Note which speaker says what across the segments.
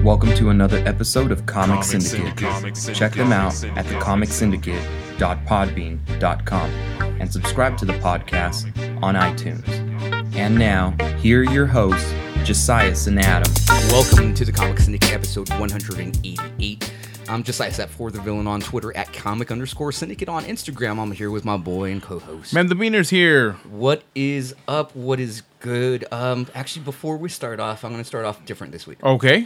Speaker 1: Welcome to another episode of Comic Syndicate. Check them out at thecomicsyndicate.podbean.com and subscribe to the podcast on iTunes. And now, here are your hosts, Josias and Adam.
Speaker 2: Welcome to the Comic Syndicate episode 188. I'm Josias for the villain on Twitter at comic_syndicate on Instagram. I'm here with my boy and co-host.
Speaker 3: Man, the Beaner's here.
Speaker 2: What is up? What is good? Actually, before we start off, I'm going to start off different this week.
Speaker 3: Okay.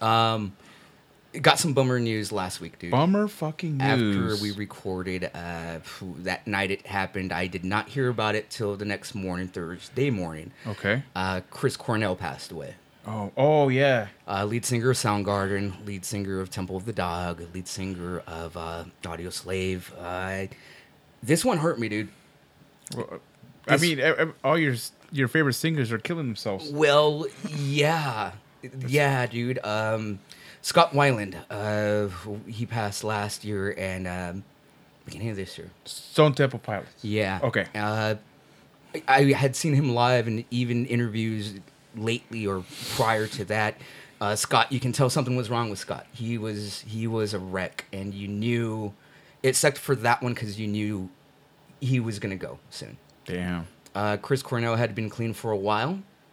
Speaker 2: Got some bummer news last week, dude.
Speaker 3: Bummer fucking news.
Speaker 2: After we recorded, that night it happened. I did not hear about it till the next morning, Thursday morning.
Speaker 3: Okay.
Speaker 2: Chris Cornell passed away.
Speaker 3: Oh yeah.
Speaker 2: Lead singer of Soundgarden, lead singer of Temple of the Dog, lead singer of Audio Slave. This one hurt me, dude.
Speaker 3: Well, I mean, all your favorite singers are killing themselves.
Speaker 2: Well, yeah, dude. Scott Weiland, he passed last year and beginning of this year.
Speaker 3: Stone Temple Pilots.
Speaker 2: Yeah.
Speaker 3: Okay.
Speaker 2: I had seen him live and even interviews lately or prior to that. Scott, you can tell something was wrong with Scott. He was a wreck, and you knew it sucked for that one because you knew he was gonna go soon.
Speaker 3: Damn.
Speaker 2: Chris Cornell had been clean for a while,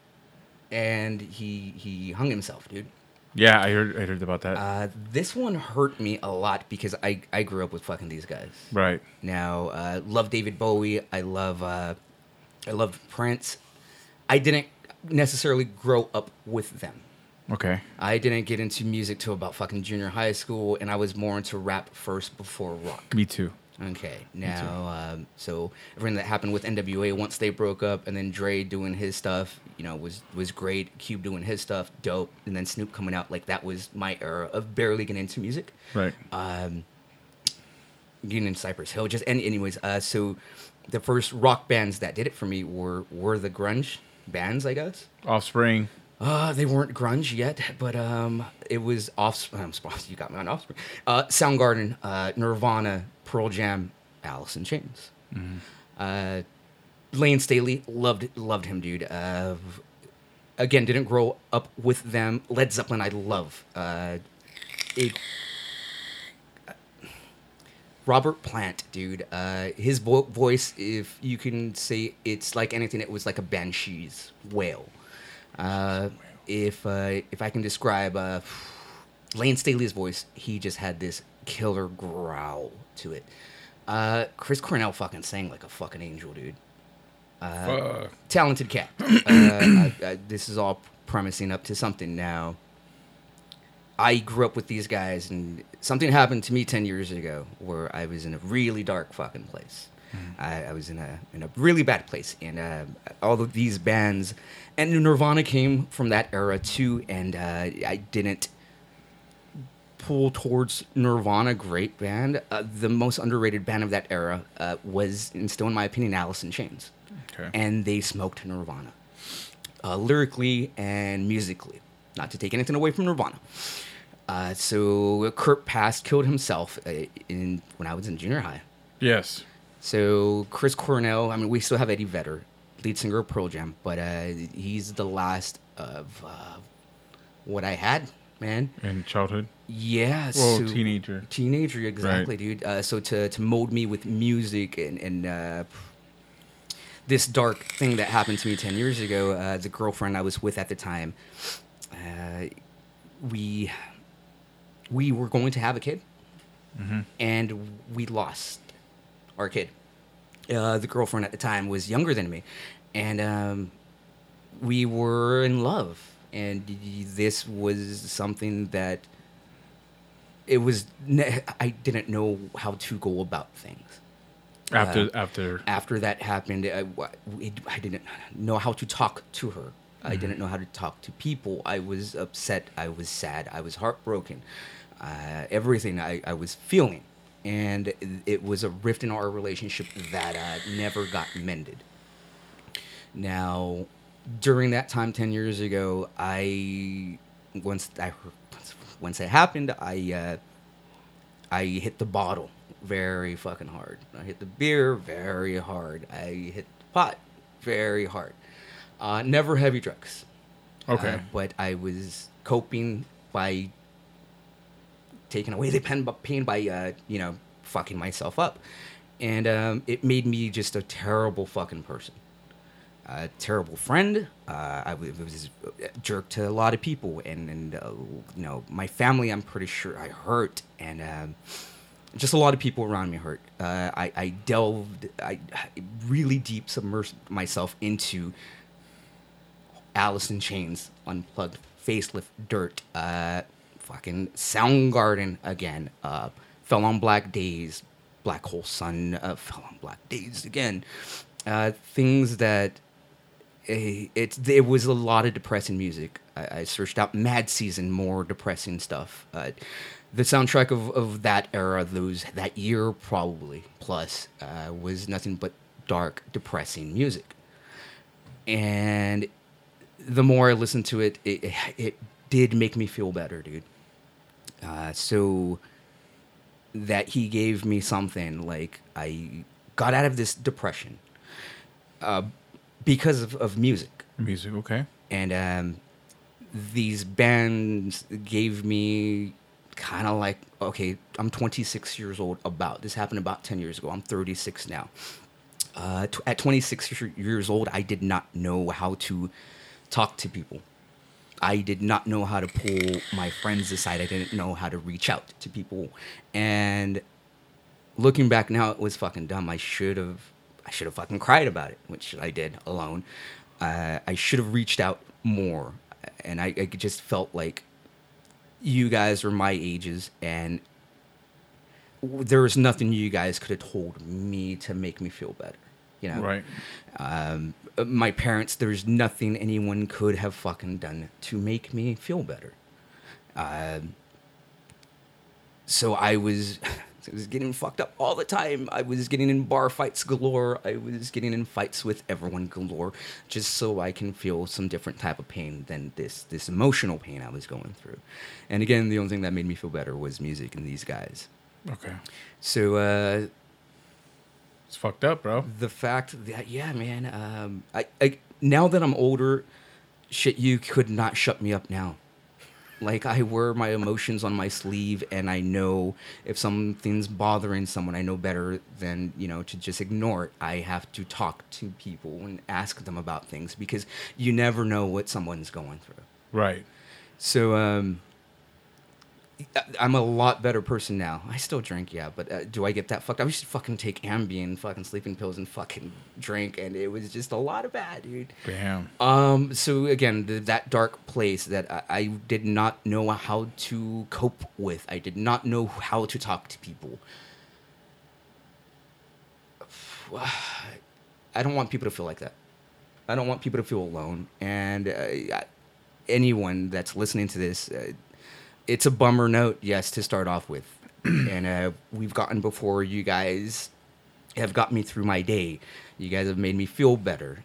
Speaker 2: and he hung himself, dude.
Speaker 3: Yeah, I heard about that.
Speaker 2: This one hurt me a lot because I grew up with fucking these guys.
Speaker 3: Right.
Speaker 2: Now, love David Bowie. I loved Prince. I didn't necessarily grow up with them.
Speaker 3: Okay.
Speaker 2: I didn't get into music till about fucking junior high school, and I was more into rap first before rock.
Speaker 3: Me too.
Speaker 2: Okay, now, so everything that happened with NWA once they broke up, and then Dre doing his stuff, was great. Cube doing his stuff, dope, and then Snoop coming out, like that was my era of barely getting into music.
Speaker 3: Right.
Speaker 2: Getting into Cypress Hill, anyways. So the first rock bands that did it for me were the grunge bands, I guess.
Speaker 3: Offspring.
Speaker 2: They weren't grunge yet, but it was Offspring. You got me on Offspring. Soundgarden, Nirvana, Pearl Jam, Alice in Chains. Mm-hmm. Lane Staley, loved him, dude. Again, didn't grow up with them. Led Zeppelin, I love. Robert Plant, dude. His voice, if you can say it's like anything, it was like a banshee's wail. If I can describe Lane Staley's voice, he just had this killer growl to it. Chris Cornell fucking sang like a fucking angel, dude. Talented cat. This is all promising up to something now. I grew up with these guys, and something happened to me 10 years ago where I was in a really dark fucking place. I was in a really bad place, and all of these bands, and Nirvana came from that era too, and I didn't pull towards Nirvana, great band. The most underrated band of that era was, and still in my opinion, Alice in Chains.
Speaker 3: Okay.
Speaker 2: And they smoked Nirvana, lyrically and musically. Not to take anything away from Nirvana. So Kurt killed himself when I was in junior high.
Speaker 3: Yes.
Speaker 2: So Chris Cornell, I mean, we still have Eddie Vedder, lead singer of Pearl Jam, but he's the last of what I had, man.
Speaker 3: In childhood?
Speaker 2: Yeah.
Speaker 3: Well,
Speaker 2: so,
Speaker 3: teenager.
Speaker 2: Teenager, exactly,
Speaker 3: right.
Speaker 2: Dude. So to mold me with music and this dark thing that happened to me 10 years ago, the girlfriend I was with at the time, we were going to have a kid, and we lost our kid. The girlfriend at the time was younger than me, and we were in love. And this was something that I didn't know how to go about things. After that happened, I didn't know how to talk to her. I didn't know how to talk to people. I was upset. I was sad. I was heartbroken. Everything I was feeling. And it was a rift in our relationship that never got mended. Now, during that time 10 years ago, once it happened, I hit the bottle very fucking hard. I hit the beer very hard. I hit the pot very hard. Never heavy drugs.
Speaker 3: Okay.
Speaker 2: But I was coping by taking away the pain by fucking myself up, and it made me just a terrible fucking person, a terrible friend. I was a jerk to a lot of people, and my family, I'm pretty sure I hurt, and just a lot of people around me hurt. I really deep submersed myself into Alice in Chains, Unplugged, Facelift, Dirt, fucking Soundgarden again, Fell on Black Days, Black Hole Sun, Fell on Black Days again. Things that it was a lot of depressing music. I searched out Mad Season, more depressing stuff. The soundtrack of that era, that year probably plus, was nothing but dark, depressing music. And the more I listened to it, it did make me feel better, dude. So that he gave me something, like I got out of this depression because of music.
Speaker 3: Music, okay.
Speaker 2: And these bands gave me kind of like, okay, I'm 26 years old. This happened about 10 years ago. I'm 36 now. At 26 years old, I did not know how to talk to people. I did not know how to pull my friends aside. I didn't know how to reach out to people. And looking back now, it was fucking dumb. I should have fucking cried about it, which I did alone. I should have reached out more. And I just felt like you guys were my ages, and there was nothing you guys could have told me to make me feel better. You know?
Speaker 3: Right.
Speaker 2: My parents, there's nothing anyone could have fucking done to make me feel better. So I was getting fucked up all the time. I was getting in bar fights galore. I was getting in fights with everyone galore, just so I can feel some different type of pain than this emotional pain I was going through. And again, the only thing that made me feel better was music and these guys.
Speaker 3: Okay.
Speaker 2: So
Speaker 3: it's fucked up, bro.
Speaker 2: the fact that, yeah, man, I now that I'm older, shit, you could not shut me up now. Like, I wear my emotions on my sleeve, and I know if something's bothering someone, I know better than, to just ignore it. I have to talk to people and ask them about things, because you never know what someone's going through.
Speaker 3: Right.
Speaker 2: So, I'm a lot better person now. I still drink, yeah, but do I get that fucked up? I used to fucking take Ambien, fucking sleeping pills, and fucking drink, and it was just a lot of bad, dude.
Speaker 3: Damn.
Speaker 2: So again, that dark place that I did not know how to cope with. I did not know how to talk to people. I don't want people to feel like that. I don't want people to feel alone. And anyone that's listening to this, it's a bummer note, yes, to start off with. And we've gotten before. You guys have got me through my day. You guys have made me feel better.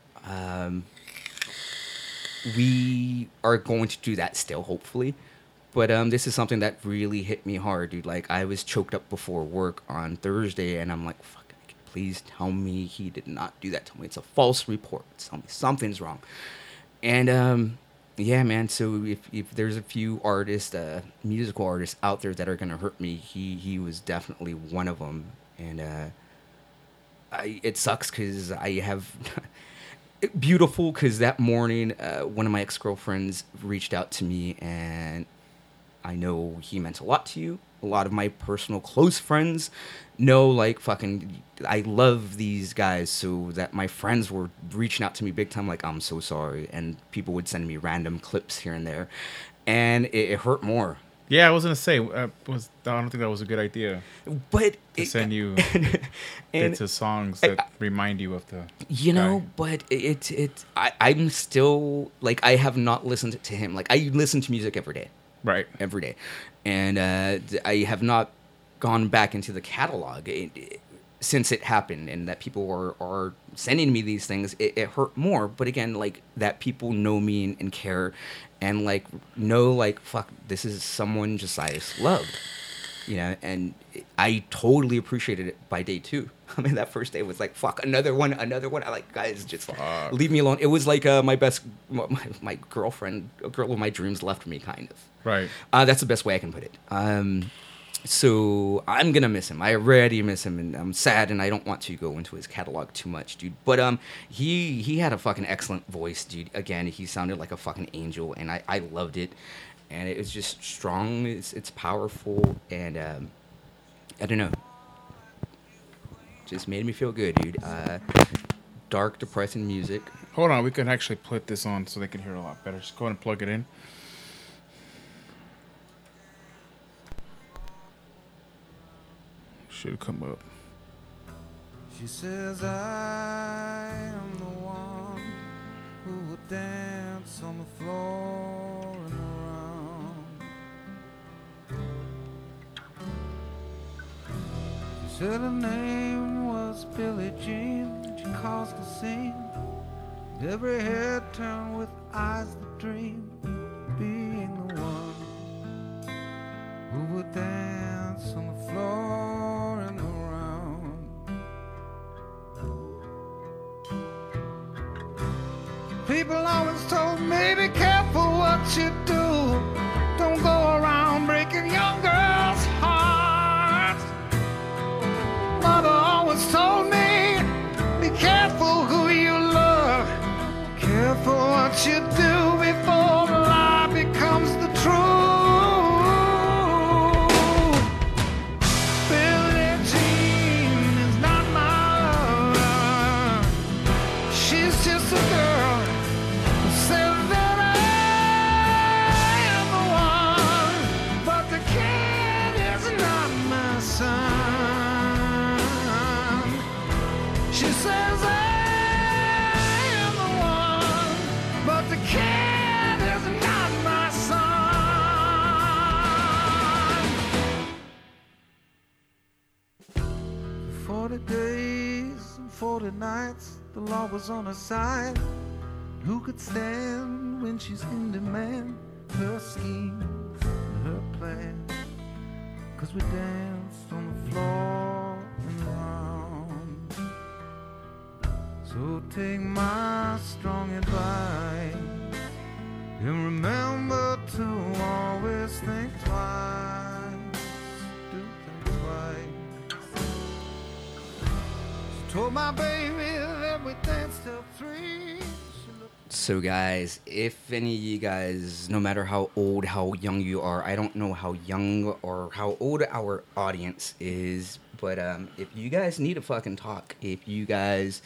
Speaker 2: We are going to do that still, hopefully. But this is something that really hit me hard, dude. Like, I was choked up before work on Thursday, and I'm like, fuck, please tell me he did not do that. Tell me it's a false report. Tell me something's wrong. And yeah, man. So if there's a few artists, musical artists out there that are gonna hurt me, he was definitely one of them. And it sucks because I have beautiful. Because that morning, one of my ex-girlfriends reached out to me, and I know he meant a lot to you. A lot of my personal close friends know, like, fucking, I love these guys, so that my friends were reaching out to me big time, like, I'm so sorry. And people would send me random clips here and there. And it hurt more.
Speaker 3: Yeah, I was going to say, I don't think that was a good idea.
Speaker 2: But
Speaker 3: to send you bits of songs that remind you of the guy.
Speaker 2: But I'm still, like, I have not listened to him. Like, I listen to music every day.
Speaker 3: Right.
Speaker 2: Every day. And I have not gone back into the catalog since it happened, and that people are sending me these things. It hurt more. But again, like, that people know me and care, and, like, know, like, fuck, this is someone Josias loved. You know, and I totally appreciated it by day 2. I mean, that first day was like, fuck, another one. I like, guys, just leave me alone. It was like my girlfriend, a girl of my dreams left me, kind of.
Speaker 3: Right.
Speaker 2: That's the best way I can put it. So I'm gonna miss him. I already miss him, and I'm sad, and I don't want to go into his catalog too much, dude. But he had a fucking excellent voice, dude. Again, he sounded like a fucking angel, and I loved it. And it was just strong. It's powerful, and I don't know. Just made me feel good, dude. Dark, depressing music.
Speaker 3: Hold on, we can actually put this on so they can hear it a lot better. Just go ahead and plug it in. Should come up.
Speaker 4: She says I am the one who would dance on the floor and around. She said her name was Billie Jean. She caused a scene. And every head turned with eyes that dream, being the one who would dance on the floor and around. People always told me, be careful what you do. Don't go around breaking young girls' hearts. Mother always told me, be careful who you love. Careful what you do before the lie becomes the truth. Billie Jean is not my lover. She's just a girl who says that I am the one, but the kid is not my son. She says I am the one, but the kid is not my son. 40 days and 40 nights, the law was on her side. Who could stand when she's in demand? Her scheme and her plan. 'Cause we danced on the floor and around. So take my strong advice and remember to always think twice. Do think twice. She told my baby that we danced till 3.
Speaker 2: So guys, if any of you guys, no matter how old, how young you are, I don't know how young or how old our audience is, but if you guys need to fucking talk, if you guys,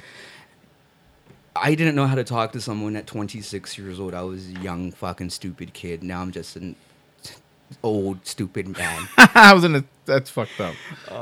Speaker 2: I didn't know how to talk to someone at 26 years old. I was a young fucking stupid kid. Now I'm just an old stupid man.
Speaker 3: That's fucked up.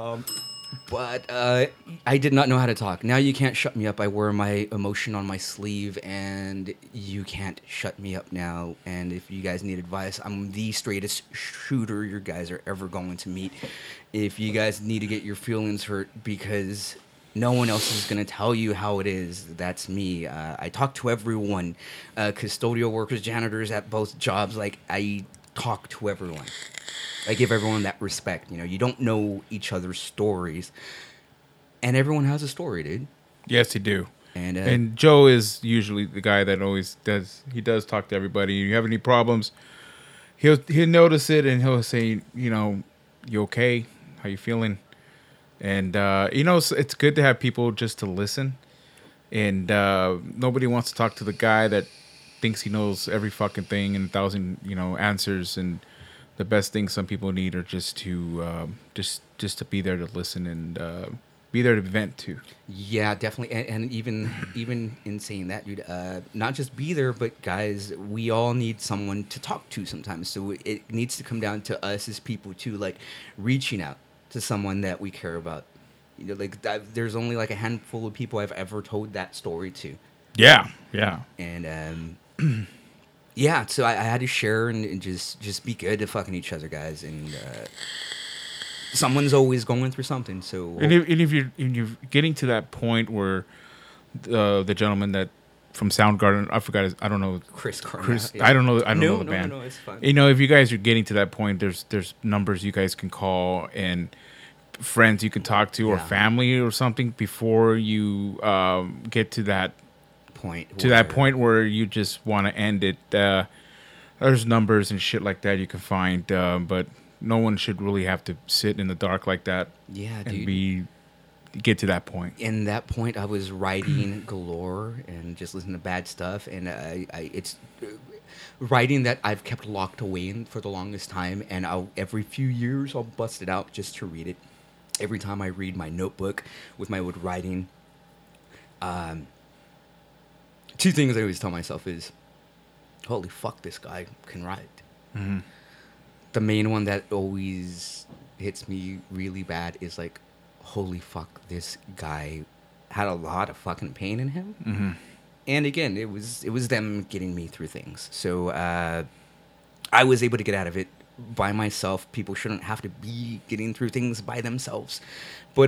Speaker 2: But I did not know how to talk. Now you can't shut me up. I wear my emotion on my sleeve, and you can't shut me up now. And if you guys need advice, I'm the straightest shooter you guys are ever going to meet. If you guys need to get your feelings hurt because no one else is going to tell you how it is, that's me. I talk to everyone. Custodial workers, janitors at both jobs. Like, I talk to everyone. I give everyone that respect. You know, you don't know each other's stories, and everyone has a story, dude.
Speaker 3: Yes, they do.
Speaker 2: And
Speaker 3: Joe is usually the guy that always does. He does talk to everybody. You have any problems, he'll notice it and he'll say, you know, you okay? How you feeling? And you know, it's good to have people just to listen. And nobody wants to talk to the guy that thinks he knows every fucking thing and 1,000, you know, answers. And the best thing some people need are just to just to be there to listen and be there to vent to.
Speaker 2: yeah, definitely. And even in saying that, dude, not just be there, but guys, we all need someone to talk to sometimes. So it needs to come down to us as people too, like reaching out to someone that we care about. You know, like there's only like a handful of people I've ever told that story to.
Speaker 3: Yeah.
Speaker 2: And yeah, so I had to share and just be good to fucking each other, guys. And someone's always going through something. So
Speaker 3: And if you're getting to that point where the gentleman that from Soundgarden. I forgot. I don't know.
Speaker 2: Chris Cornell.
Speaker 3: Chris.
Speaker 2: Yeah.
Speaker 3: I don't know. I don't know the band.
Speaker 2: No, it's fine.
Speaker 3: You know, if you guys are getting to that point, there's numbers you guys can call and friends you can talk to or
Speaker 2: Yeah.
Speaker 3: family or something before you get to that
Speaker 2: Point.
Speaker 3: point where you just want to end it. There's numbers and shit like that you can find, but no one should really have to sit in the dark like that.
Speaker 2: Yeah,
Speaker 3: and
Speaker 2: dude.
Speaker 3: get to that point.
Speaker 2: In that point, I was writing galore and just listening to bad stuff, and it's writing that I've kept locked away in for the longest time, and every few years I'll bust it out just to read it. Every time I read my notebook with my wood writing, two things I always tell myself is, holy fuck, this guy can write.
Speaker 3: Mm-hmm.
Speaker 2: The main one that always hits me really bad is like, holy fuck, this guy had a lot of fucking pain in him.
Speaker 3: Mm-hmm.
Speaker 2: And again, it was them getting me through things. So I was able to get out of it by myself. People shouldn't have to be getting through things by themselves. But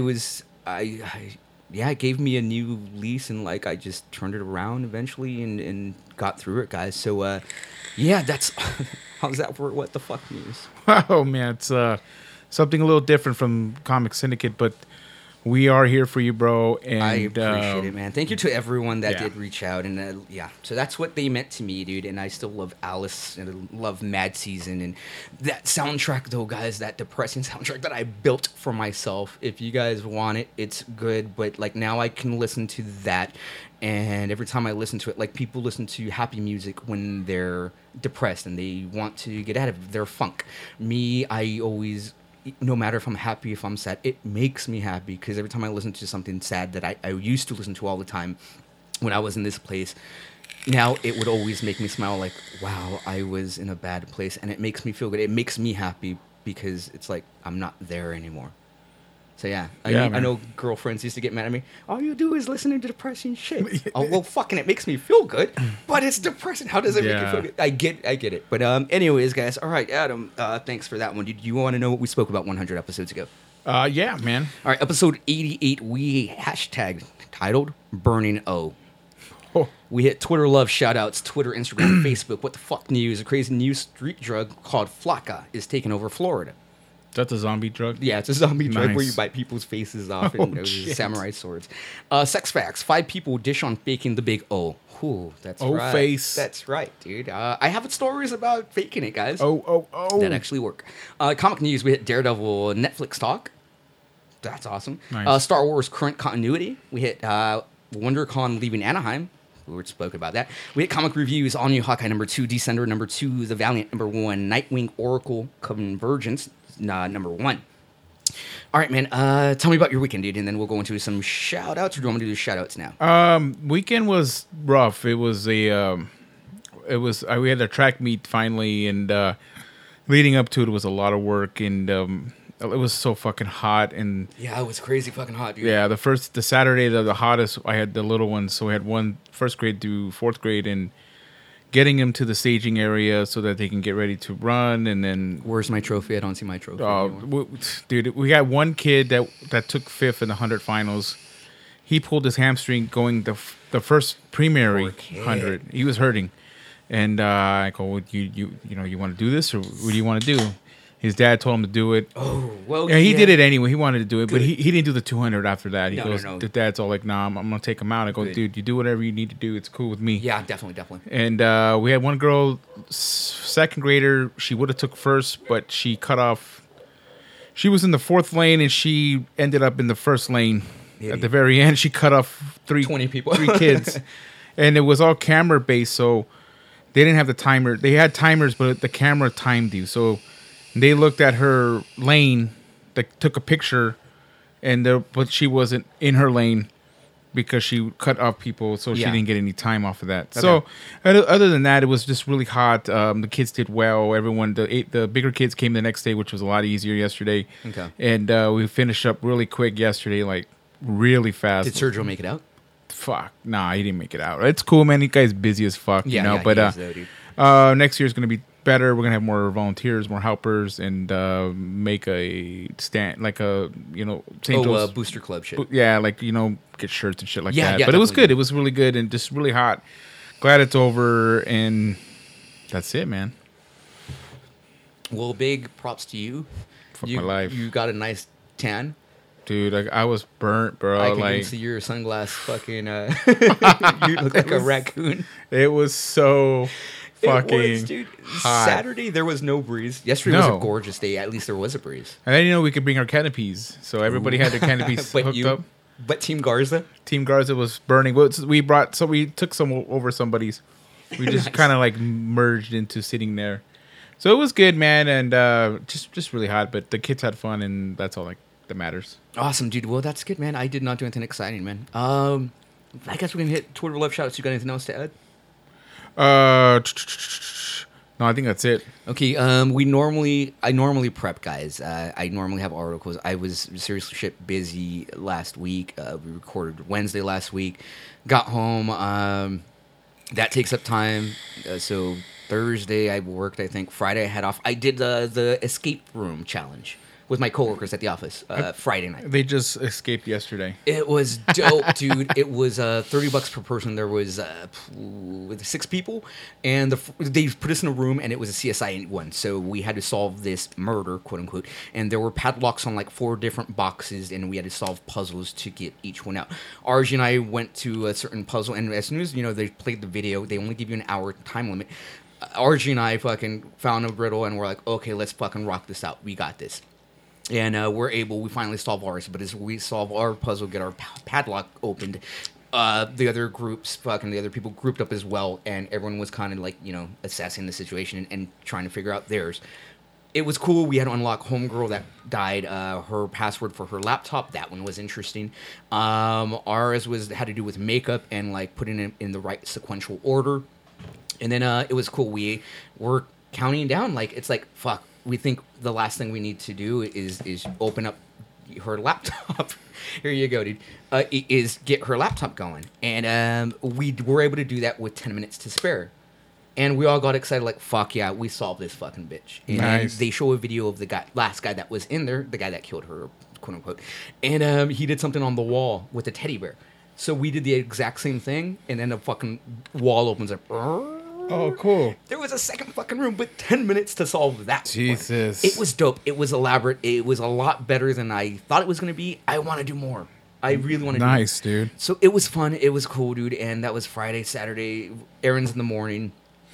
Speaker 2: it gave me a new lease, and like I just turned it around eventually and got through it, guys. So that's how's that for What the Fuck News?
Speaker 3: Oh man, it's something a little different from Comic Syndicate, but we are here for you, bro. And
Speaker 2: I appreciate it, man. Thank you to everyone that
Speaker 3: yeah.
Speaker 2: did reach out, and so that's what they meant to me, dude. And I still love Alice, and I love Mad Season, and that soundtrack, though, guys, that depressing soundtrack that I built for myself. If you guys want it, it's good. But like now, I can listen to that, and every time I listen to it, like people listen to happy music when they're depressed and they want to get out of their funk. Me, I always. No matter if I'm happy, if I'm sad, it makes me happy because every time I listen to something sad that I used to listen to all the time when I was in this place, now it would always make me smile like, wow, I was in a bad place, and it makes me feel good. It makes me happy because it's like I'm not there anymore. So I know girlfriends used to get mad at me. All you do is listen to depressing shit. Oh, well, fucking it makes me feel good, but it's depressing. How does it make you feel good? I get it. But anyways, guys, all right, Adam, thanks for that one. Did you want to know what we spoke about 100 episodes ago?
Speaker 3: Yeah, man.
Speaker 2: All right, episode 88, we hashtag titled Burning O.
Speaker 3: Oh.
Speaker 2: We hit Twitter love shoutouts, Twitter, Instagram, Facebook. What the fuck news? A crazy new street drug called Flakka is taking over Florida.
Speaker 3: That's a zombie drug?
Speaker 2: Yeah, it's a zombie drug
Speaker 3: Nice.
Speaker 2: where you bite people's faces off and noses, samurai swords. Sex facts. 5 people dish on faking the big O. Ooh, that's right.
Speaker 3: face.
Speaker 2: That's right, dude. I have stories about faking it, guys.
Speaker 3: Oh.
Speaker 2: That actually work. Comic news. We hit Daredevil Netflix talk. That's awesome.
Speaker 3: Nice.
Speaker 2: Star Wars current continuity. We hit WonderCon leaving Anaheim. We already spoke about that. We hit comic reviews. All New Hawkeye #2, Descender #2, The Valiant #1, Nightwing Oracle Convergence #1. All right, man. Tell me about your weekend, dude, and then we'll go into some shout outs. Or do you want me to do shout outs now?
Speaker 3: Weekend was rough. It was we had a track meet finally, and leading up to it was a lot of work, and it was so fucking hot. And
Speaker 2: Yeah, it was crazy fucking hot, dude.
Speaker 3: yeah, the Saturday, the hottest, I had the little ones, so we had one first grade to fourth grade, and getting them to the staging area so that they can get ready to run, and then
Speaker 2: Where's my trophy? I don't see my trophy anymore.
Speaker 3: dude, we got one kid that took 5th in the 100 finals. He pulled his hamstring going the first primary 100. He was hurting, and I go, well, you want to do this, or what do you want to do? His dad told him to do it.
Speaker 2: Oh, well,
Speaker 3: Yeah, he did it anyway. He wanted to do it, but he didn't do the 200 after that. He
Speaker 2: No,
Speaker 3: goes,
Speaker 2: no.
Speaker 3: the dad's all like, nah, I'm going to take him out. I go,
Speaker 2: Good.
Speaker 3: dude, you do whatever you need to do. It's cool with me.
Speaker 2: Yeah, definitely.
Speaker 3: And we had one girl, second grader. She would have took first, but she cut off. She was in the 4th lane, and she ended up in the 1st lane.
Speaker 2: Idiot.
Speaker 3: At the very end, she cut off
Speaker 2: 20 people.
Speaker 3: 3 kids. And it was all camera based, so they didn't have the timer. They had timers, but the camera timed you. So they looked at her lane, they took a picture, but she wasn't in her lane because she cut off people, so she
Speaker 2: Yeah.
Speaker 3: didn't get any time off of that.
Speaker 2: Okay.
Speaker 3: So other than that, it was just really hot. The kids did well. Everyone, the bigger kids came the next day, which was a lot easier yesterday.
Speaker 2: Okay.
Speaker 3: And we finished up really quick yesterday, like really fast.
Speaker 2: Did Sergio make it out?
Speaker 3: Fuck, nah, he didn't make it out. It's cool, man. He guy's busy as fuck, you know.
Speaker 2: Yeah,
Speaker 3: But
Speaker 2: he is, though, dude.
Speaker 3: next year's gonna be better. We're gonna have more volunteers, more helpers, and make a stand like a St. Joe's
Speaker 2: Booster Club shit.
Speaker 3: Yeah, like get shirts and shit like
Speaker 2: Yeah,
Speaker 3: that.
Speaker 2: yeah,
Speaker 3: But it was
Speaker 2: definitely.
Speaker 3: good. It was really good and just really hot. Glad it's over, and that's it, man.
Speaker 2: Well, big props to you.
Speaker 3: Fuck
Speaker 2: you
Speaker 3: my life.
Speaker 2: You got a nice tan.
Speaker 3: Dude, I was burnt, bro.
Speaker 2: I can
Speaker 3: like
Speaker 2: even see your sunglass fucking. You look like a raccoon.
Speaker 3: it was so fucking
Speaker 2: It was, dude.
Speaker 3: hot.
Speaker 2: Saturday there was no breeze. Yesterday was
Speaker 3: No.
Speaker 2: a gorgeous day. At least there was a breeze.
Speaker 3: And then we could bring our canopies, so everybody had their canopies hooked up.
Speaker 2: But Team Garza.
Speaker 3: Team Garza was burning. We took some over somebody's. We just kind of like merged into sitting there, so it was good, man, and just really hot. But the kids had fun, and that's all that matters.
Speaker 2: Awesome, dude. Well, that's good, man. I did not do anything exciting, man. I guess we can hit Twitter love shoutouts. You got anything else to add?
Speaker 3: No, I think that's it.
Speaker 2: Okay, I normally prep, guys. I normally have articles. I was seriously shit busy last week. We recorded Wednesday last week. Got home. That takes up time. So Thursday I worked, I think. Friday I had off. I did the escape room challenge with my coworkers at the office Friday night.
Speaker 3: They just escaped yesterday.
Speaker 2: It was dope, dude. It was $30 per person. There was 6 people, and they put us in a room, and it was a CSI one. So we had to solve this murder, quote unquote. And there were padlocks on like 4 different boxes, and we had to solve puzzles to get each one out. RG and I went to a certain puzzle, and as soon as they played the video, they only give you an hour time limit. RG and I fucking found a riddle, and we're like, okay, let's fucking rock this out. We got this. And we finally solve ours. But as we solve our puzzle, get our padlock opened, the other people grouped up as well. And everyone was kind of like, assessing the situation and trying to figure out theirs. It was cool. We had to unlock Homegirl that died, her password for her laptop. That one was interesting. Ours had to do with makeup and like putting it in the right sequential order. And then it was cool. We were counting down. Like, it's like, fuck. We think the last thing we need to do is open up her laptop. Here you go, dude. Is get her laptop going. And we were able to do that with 10 minutes to spare. And we all got excited, like, fuck yeah, we solved this fucking bitch. And
Speaker 3: Nice.
Speaker 2: they show a video of the last guy that was in there, the guy that killed her, quote unquote. And he did something on the wall with a teddy bear. So we did the exact same thing, and then the fucking wall opens up.
Speaker 3: Oh, cool.
Speaker 2: There was a second fucking room, but 10 minutes to solve that.
Speaker 3: Jesus.
Speaker 2: It was dope. It was elaborate. It was a lot better than I thought it was going to be. I want to do more. I really want to do more.
Speaker 3: Nice, dude.
Speaker 2: So it was fun. It was cool, dude. And that was Friday, Saturday, errands in the morning.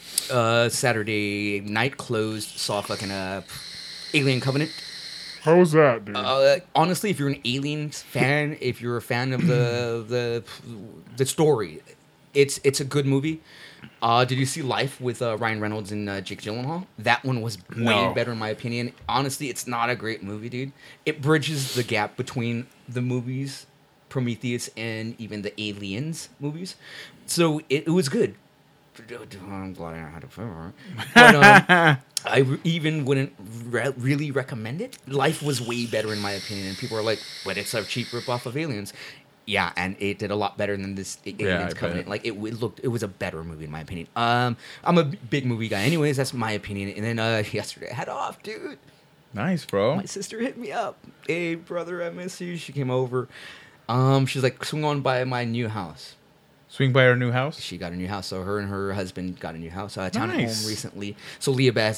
Speaker 2: Saturday night closed, saw fucking Alien Covenant.
Speaker 3: How was that, dude?
Speaker 2: Honestly, if you're an Aliens fan, if you're a fan of the story, it's a good movie. Did you see Life with Ryan Reynolds and Jake Gyllenhaal? That one was way
Speaker 3: No.
Speaker 2: better in my opinion. Honestly, it's not a great movie, dude. It bridges the gap between the movies Prometheus and even the Aliens movies. So it was good. I'm glad I know how to film it. But even wouldn't really recommend it. Life was way better in my opinion. And people are like, but it's a cheap ripoff of Aliens. Yeah, and it did a lot better than this Aliens
Speaker 3: I
Speaker 2: Covenant.
Speaker 3: bet.
Speaker 2: Like it was a better movie in my opinion. I'm a big movie guy. Anyways, that's my opinion. And then yesterday I had off, dude.
Speaker 3: Nice, bro.
Speaker 2: My sister hit me up. Hey, brother, I miss you. She came over. She's like, swing on by my new house.
Speaker 3: Swing by our new house.
Speaker 2: She got a new house, so her and her husband got a new house. Town home
Speaker 3: Nice.
Speaker 2: recently. So Leah Bass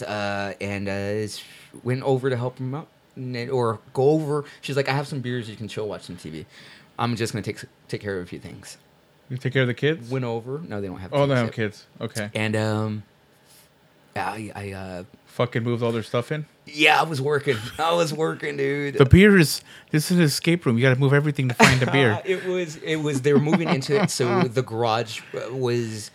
Speaker 2: went over to help him out, or go over. She's like, I have some beers. You can chill, watch some TV. I'm just gonna take care of a few things.
Speaker 3: You take care of the kids?
Speaker 2: Went over. No, they don't have.
Speaker 3: Oh, they
Speaker 2: kids
Speaker 3: have
Speaker 2: yet.
Speaker 3: kids. Okay.
Speaker 2: And I
Speaker 3: Fucking moved all their stuff in.
Speaker 2: yeah, I was working, dude.
Speaker 3: The beer is. This is an escape room. You got to move everything to find the beer.
Speaker 2: It was. They were moving into it, so the garage was.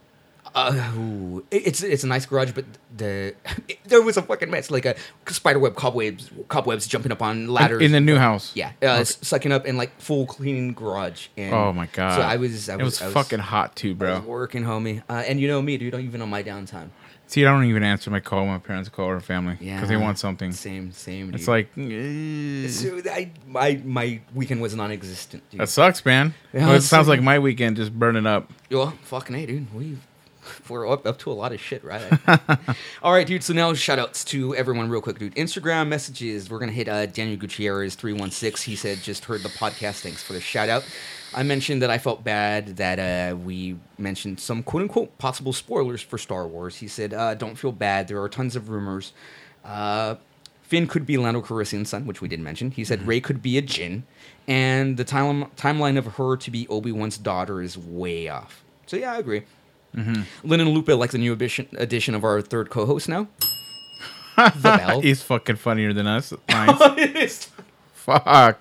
Speaker 2: It's a nice garage, but there was a fucking mess, like a spiderweb, cobwebs jumping up on ladders
Speaker 3: In the new house.
Speaker 2: Yeah, sucking up, and like full cleaning garage. And
Speaker 3: Oh my god.
Speaker 2: So I was
Speaker 3: fucking hot too,
Speaker 2: I
Speaker 3: bro.
Speaker 2: was working, homie, and you know me, dude. Even on my downtime.
Speaker 3: See, I don't even answer my call when my parents call or family because they want something.
Speaker 2: Same. Dude.
Speaker 3: It's like
Speaker 2: So my weekend was non-existent, dude.
Speaker 3: that sucks, man.
Speaker 2: Yeah,
Speaker 3: Well, it
Speaker 2: it's
Speaker 3: sounds
Speaker 2: like-
Speaker 3: like my weekend just burning up.
Speaker 2: Well, fucking hey, dude. We're up to a lot of shit, right? All right, dude. So now shout outs to everyone real quick, dude. Instagram messages. We're going to hit Daniel Gutierrez 316. He said, just heard the podcast. Thanks for the shout out. I mentioned that I felt bad that we mentioned some quote unquote possible spoilers for Star Wars. He said, don't feel bad. There are tons of rumors. Finn could be Lando Calrissian's son, which we did mention. He said Rey could be a Jinn. And the timeline of her to be Obi-Wan's daughter is way off. So yeah, I agree. Lynn and Lupe like the new edition of our third co-host now. The Bell.
Speaker 3: He's fucking funnier than us. Nice. Fuck.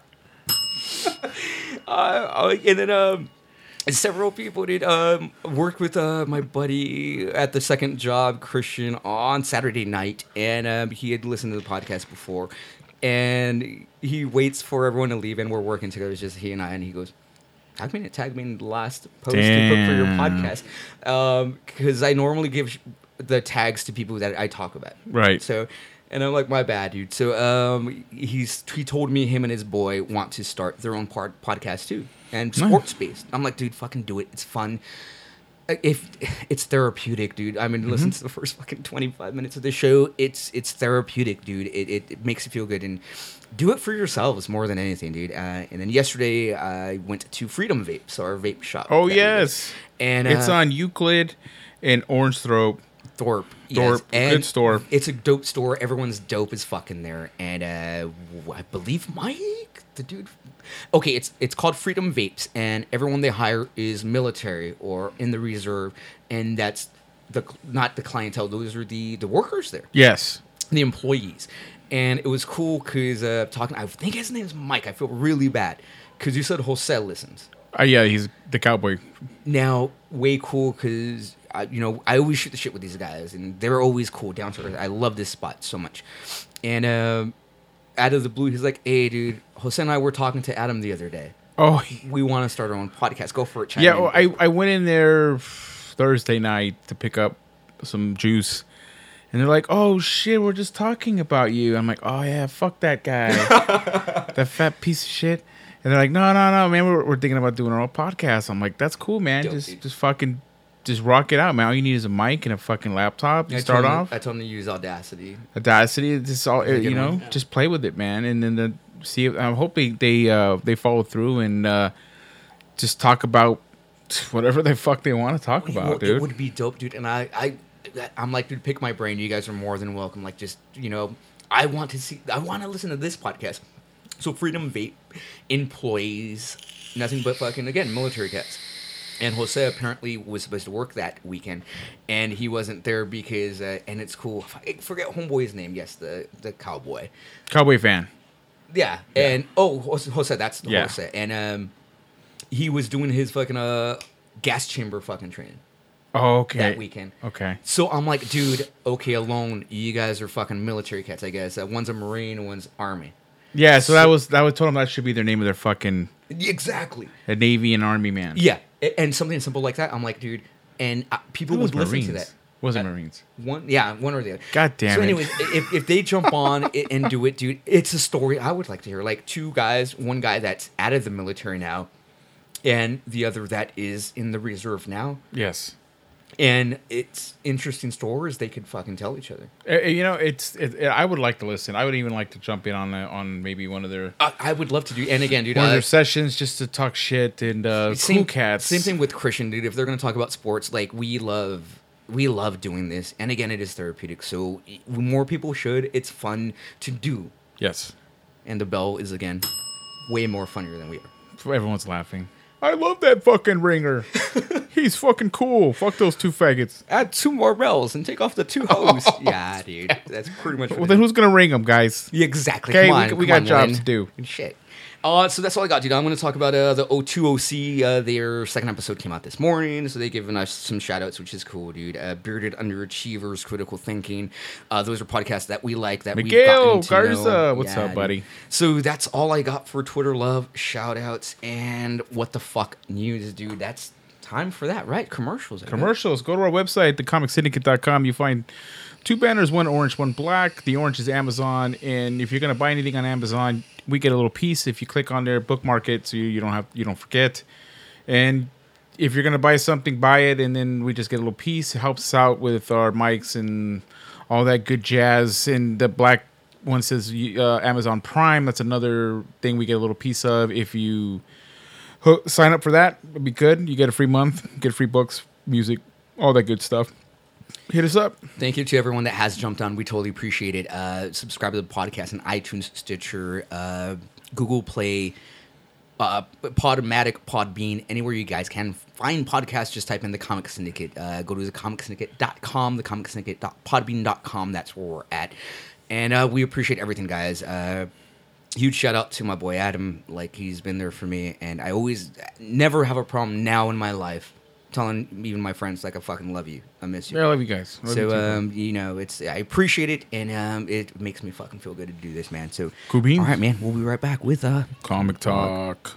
Speaker 2: And then several people did work with my buddy at the second job, Christian, on Saturday night, and he had listened to the podcast before, and he waits for everyone to leave, and we're working together, it's just he and I, and he goes, tag me in the last post you put for your podcast, because I normally give the tags to people that I talk about,
Speaker 3: Right.
Speaker 2: So. And I'm like, my bad, dude. So he told me him and his boy want to start their own podcast too, and sports based. I'm like, dude, fucking do it. It's fun. If it's therapeutic, dude. I mean, listen to the first fucking 25 minutes of the show. It's therapeutic, dude. It makes you feel good, and do it for yourselves more than anything, dude. And then yesterday I went to Freedom Vapes, our vape shop.
Speaker 3: Oh yes,
Speaker 2: and
Speaker 3: it's on Euclid and Orange Thorpe.
Speaker 2: Thorpe,
Speaker 3: yes.
Speaker 2: And
Speaker 3: Good store.
Speaker 2: It's a dope store. Everyone's dope as fucking there. And I believe Mike, the dude. Okay, it's called Freedom Vapes, and everyone they hire is military or in the reserve, and that's not the clientele. Those are the workers there.
Speaker 3: Yes,
Speaker 2: the employees. And it was cool because I think his name's Mike. I feel really bad because you said Jose listens.
Speaker 3: Yeah, he's the cowboy.
Speaker 2: Now, way cool because. I always shoot the shit with these guys, and they're always cool, down to earth. I love this spot so much. And out of the blue, he's like, hey, dude, Jose and I were talking to Adam the other day.
Speaker 3: Oh.
Speaker 2: We want to start our own podcast. Go for it, chime
Speaker 3: Yeah,
Speaker 2: in.
Speaker 3: well, I went in there Thursday night to pick up some juice. And they're like, oh, shit, we're just talking about you. I'm like, oh, yeah, fuck that guy. That fat piece of shit. And they're like, no, man, we're thinking about doing our own podcast. I'm like, that's cool, man.
Speaker 2: Dope,
Speaker 3: Just rock it out, man. All you need is a mic and a fucking laptop. You start off.
Speaker 2: I told him to use Audacity.
Speaker 3: Just all just play with it, man. And then see. I'm hoping they follow through and just talk about whatever the fuck they want to talk about, dude.
Speaker 2: It would be dope, dude. And I'm like, dude, pick my brain. You guys are more than welcome. Like, just I want to listen to this podcast. So Freedom Vape employs nothing but fucking again military cats. And Jose apparently was supposed to work that weekend, and he wasn't there because, and it's cool. I forget homeboy's name. Yes, the cowboy.
Speaker 3: Cowboy fan.
Speaker 2: Yeah. And, Jose, that's the Jose. And he was doing his fucking gas chamber fucking training.
Speaker 3: Oh, okay.
Speaker 2: That weekend.
Speaker 3: Okay.
Speaker 2: So I'm like, dude, okay, alone, you guys are fucking military cats, I guess. One's a Marine, one's Army.
Speaker 3: Yeah, so I told them that should be their name of their fucking...
Speaker 2: Exactly.
Speaker 3: A Navy and Army man.
Speaker 2: Yeah. And something simple like that, I'm like, dude, and people would listen to that.
Speaker 3: Wasn't Marines.
Speaker 2: One or the other.
Speaker 3: God damn it.
Speaker 2: So anyways, if they jump on and do it, dude, it's a story I would like to hear. Like two guys, one guy that's out of the military now, and the other that is in the reserve now.
Speaker 3: Yes.
Speaker 2: And it's interesting stories they could fucking tell each other.
Speaker 3: I would like to listen. I would even like to jump in on maybe one of their...
Speaker 2: I would love to do... And again, dude...
Speaker 3: One of their sessions just to talk shit and cool cats.
Speaker 2: Same thing with Christian, dude. If they're going to talk about sports, like, we love doing this. And again, it is therapeutic. So more people should. It's fun to do.
Speaker 3: Yes.
Speaker 2: And the Bell is, again, way more funnier than we are.
Speaker 3: Everyone's laughing. I love that fucking ringer. He's fucking cool. Fuck those two faggots.
Speaker 2: Add 2 more bells and take off the 2 hose. Yeah, dude. That's pretty much...
Speaker 3: Well, then who's going to ring them, guys?
Speaker 2: Yeah, exactly.
Speaker 3: Okay, we got jobs to do.
Speaker 2: Shit. So that's all I got, dude. I'm going to talk about the O2OC. Their second episode came out this morning, so they've given us some shout-outs, which is cool, dude. Bearded Underachievers, Critical Thinking. Those are podcasts that we like, that
Speaker 3: Miguel
Speaker 2: we've gotten to
Speaker 3: Garza,
Speaker 2: know.
Speaker 3: what's up, buddy?
Speaker 2: So that's all I got for Twitter love, shout-outs, and what the fuck news, dude. That's time for that, right? Commercials.
Speaker 3: Commercials. Go to our website, thecomicsyndicate.com. You find 2 banners, one orange, one black. The orange is Amazon, and if you're going to buy anything on Amazon, we get a little piece if you click on there, bookmark it so you don't forget. And if you're gonna buy something, buy it, and then we just get a little piece. It helps us out with our mics and all that good jazz. And the black one says Amazon Prime. That's another thing we get a little piece of. If you sign up for that, it'd be good. You get a free month, get free books, music, all that good stuff. Hit us up.
Speaker 2: Thank you to everyone that has jumped on. We totally appreciate it. Subscribe to the podcast on iTunes, Stitcher, Google Play, Podomatic, Podbean, anywhere you guys can find podcasts. Just type in The Comic Syndicate. Go to thecomicsyndicate.com, thecomicsyndicate.podbean.com. That's where we're at. And we appreciate everything, guys. Huge shout out to my boy Adam. Like, he's been there for me. And I always never have a problem now in my life telling even my friends, like, I fucking love you. I miss you.
Speaker 3: Yeah, I love you guys. Love you too.
Speaker 2: You know, I appreciate it, and it makes me fucking feel good to do this, man. So,
Speaker 3: Cool beans.
Speaker 2: all right, man, we'll be right back with
Speaker 3: Comic Talk.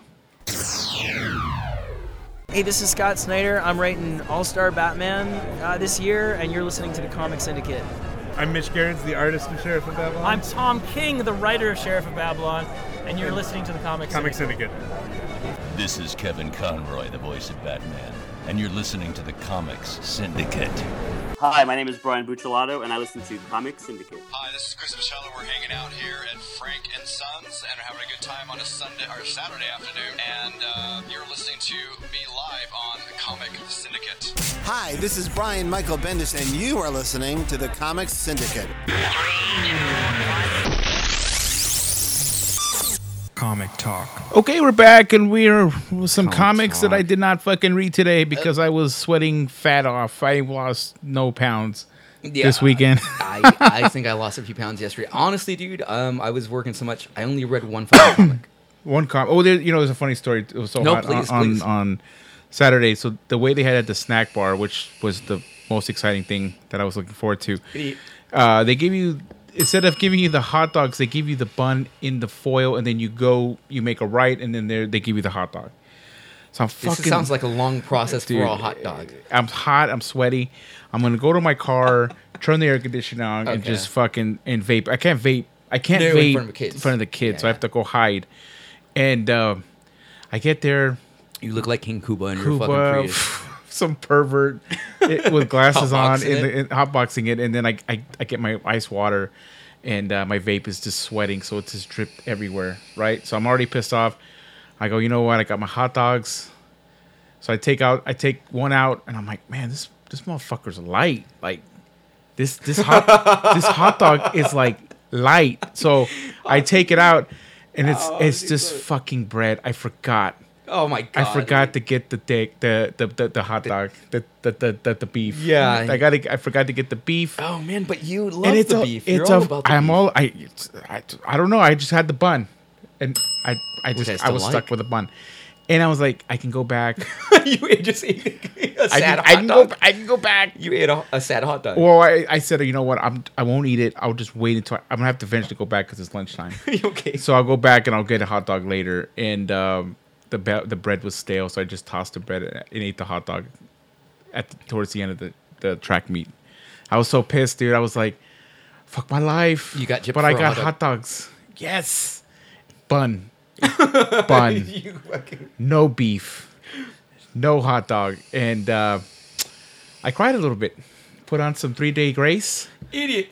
Speaker 5: Hey, this is Scott Snyder. I'm writing All-Star Batman this year, and you're listening to the Comic Syndicate.
Speaker 6: I'm Mitch Gerrans, the artist and Sheriff of Babylon.
Speaker 5: I'm Tom King, the writer of Sheriff of Babylon, and you're listening to the Comic
Speaker 6: Syndicate.
Speaker 7: This is Kevin Conroy, the voice of Batman, and you're listening to the Comics Syndicate.
Speaker 8: Hi, my name is Brian Buccellato, and I listen to Comic Syndicate.
Speaker 9: Hi, this is Chris Michelle. We're hanging out here at Frank and Sons, and we're having a good time on a Sunday or Saturday afternoon. And you're listening to me live on Comic Syndicate.
Speaker 10: Hi, this is Brian Michael Bendis, and you are listening to the Comics Syndicate.
Speaker 11: Comic Talk.
Speaker 3: Okay, we're back, and we're with some
Speaker 2: Comic
Speaker 3: comics
Speaker 2: Talk.
Speaker 3: that I did not fucking read today because I was sweating fat off. I lost no pounds this weekend.
Speaker 2: I think I lost a few pounds yesterday. Honestly, dude, I was working so much, I only read one fucking comic.
Speaker 3: One comic. Oh, there's a funny story. It was so
Speaker 2: No,
Speaker 3: hot
Speaker 2: please.
Speaker 3: on Saturday. So the way they had at the snack bar, which was the most exciting thing that I was looking forward to, they gave you, instead of giving you the hot dogs, they give you the bun in the foil, and then you make a right, and then they give you the hot dog. So I'm fucking.
Speaker 2: This sounds like a long process for a hot dog.
Speaker 3: I'm hot. I'm sweaty. I'm gonna go to my car, turn the air conditioner on, and just fucking vape. I can't vape.
Speaker 2: No,
Speaker 3: vape
Speaker 2: in front of the kids.
Speaker 3: in front of the kids,
Speaker 2: Yeah,
Speaker 3: so I have to go hide. And I get there.
Speaker 2: You look like King Kuba in your fucking Prius.
Speaker 3: Some pervert with glasses on,
Speaker 2: Hotboxing
Speaker 3: hotboxing it, and then I get my ice water, and my vape is just sweating, so it's just dripped everywhere, right? So I'm already pissed off. I go, you know what? I got my hot dogs, so I take one out, and I'm like, man, this motherfucker's light. Like this hot dog is like light. So I take it out, and it's just fucking bread. I forgot.
Speaker 2: Oh my god!
Speaker 3: I forgot to get the hot dog, the beef.
Speaker 2: Yeah.
Speaker 3: I forgot to get the beef.
Speaker 2: Oh man, but you love
Speaker 3: And it's
Speaker 2: the
Speaker 3: a,
Speaker 2: beef.
Speaker 3: it's
Speaker 2: You're
Speaker 3: a,
Speaker 2: all about the
Speaker 3: I'm
Speaker 2: beef.
Speaker 3: all I don't know. I just had the bun, and I
Speaker 2: Which I
Speaker 3: was
Speaker 2: still
Speaker 3: stuck
Speaker 2: like.
Speaker 3: with the bun, and I was like, I can go back.
Speaker 2: You just ate a sad
Speaker 3: I
Speaker 2: hot dog.
Speaker 3: I can go back.
Speaker 2: You ate a sad hot dog.
Speaker 3: Well, I said, you know what? I won't eat it. I'll just wait until I'm gonna have to eventually go back because it's lunchtime.
Speaker 2: Okay.
Speaker 3: So I'll go back and I'll get a hot dog later. And the bread was stale, so I just tossed the bread and ate the hot dog towards the end of the track meet. I was so pissed, dude. I was like, "Fuck my life!"
Speaker 2: You got gypped
Speaker 3: but
Speaker 2: for
Speaker 3: I
Speaker 2: a
Speaker 3: got
Speaker 2: hot dog.
Speaker 3: hot dogs. Yes, bun, no beef, no hot dog, and I cried a little bit. Put on some 3 Day Grace,
Speaker 2: Idiot.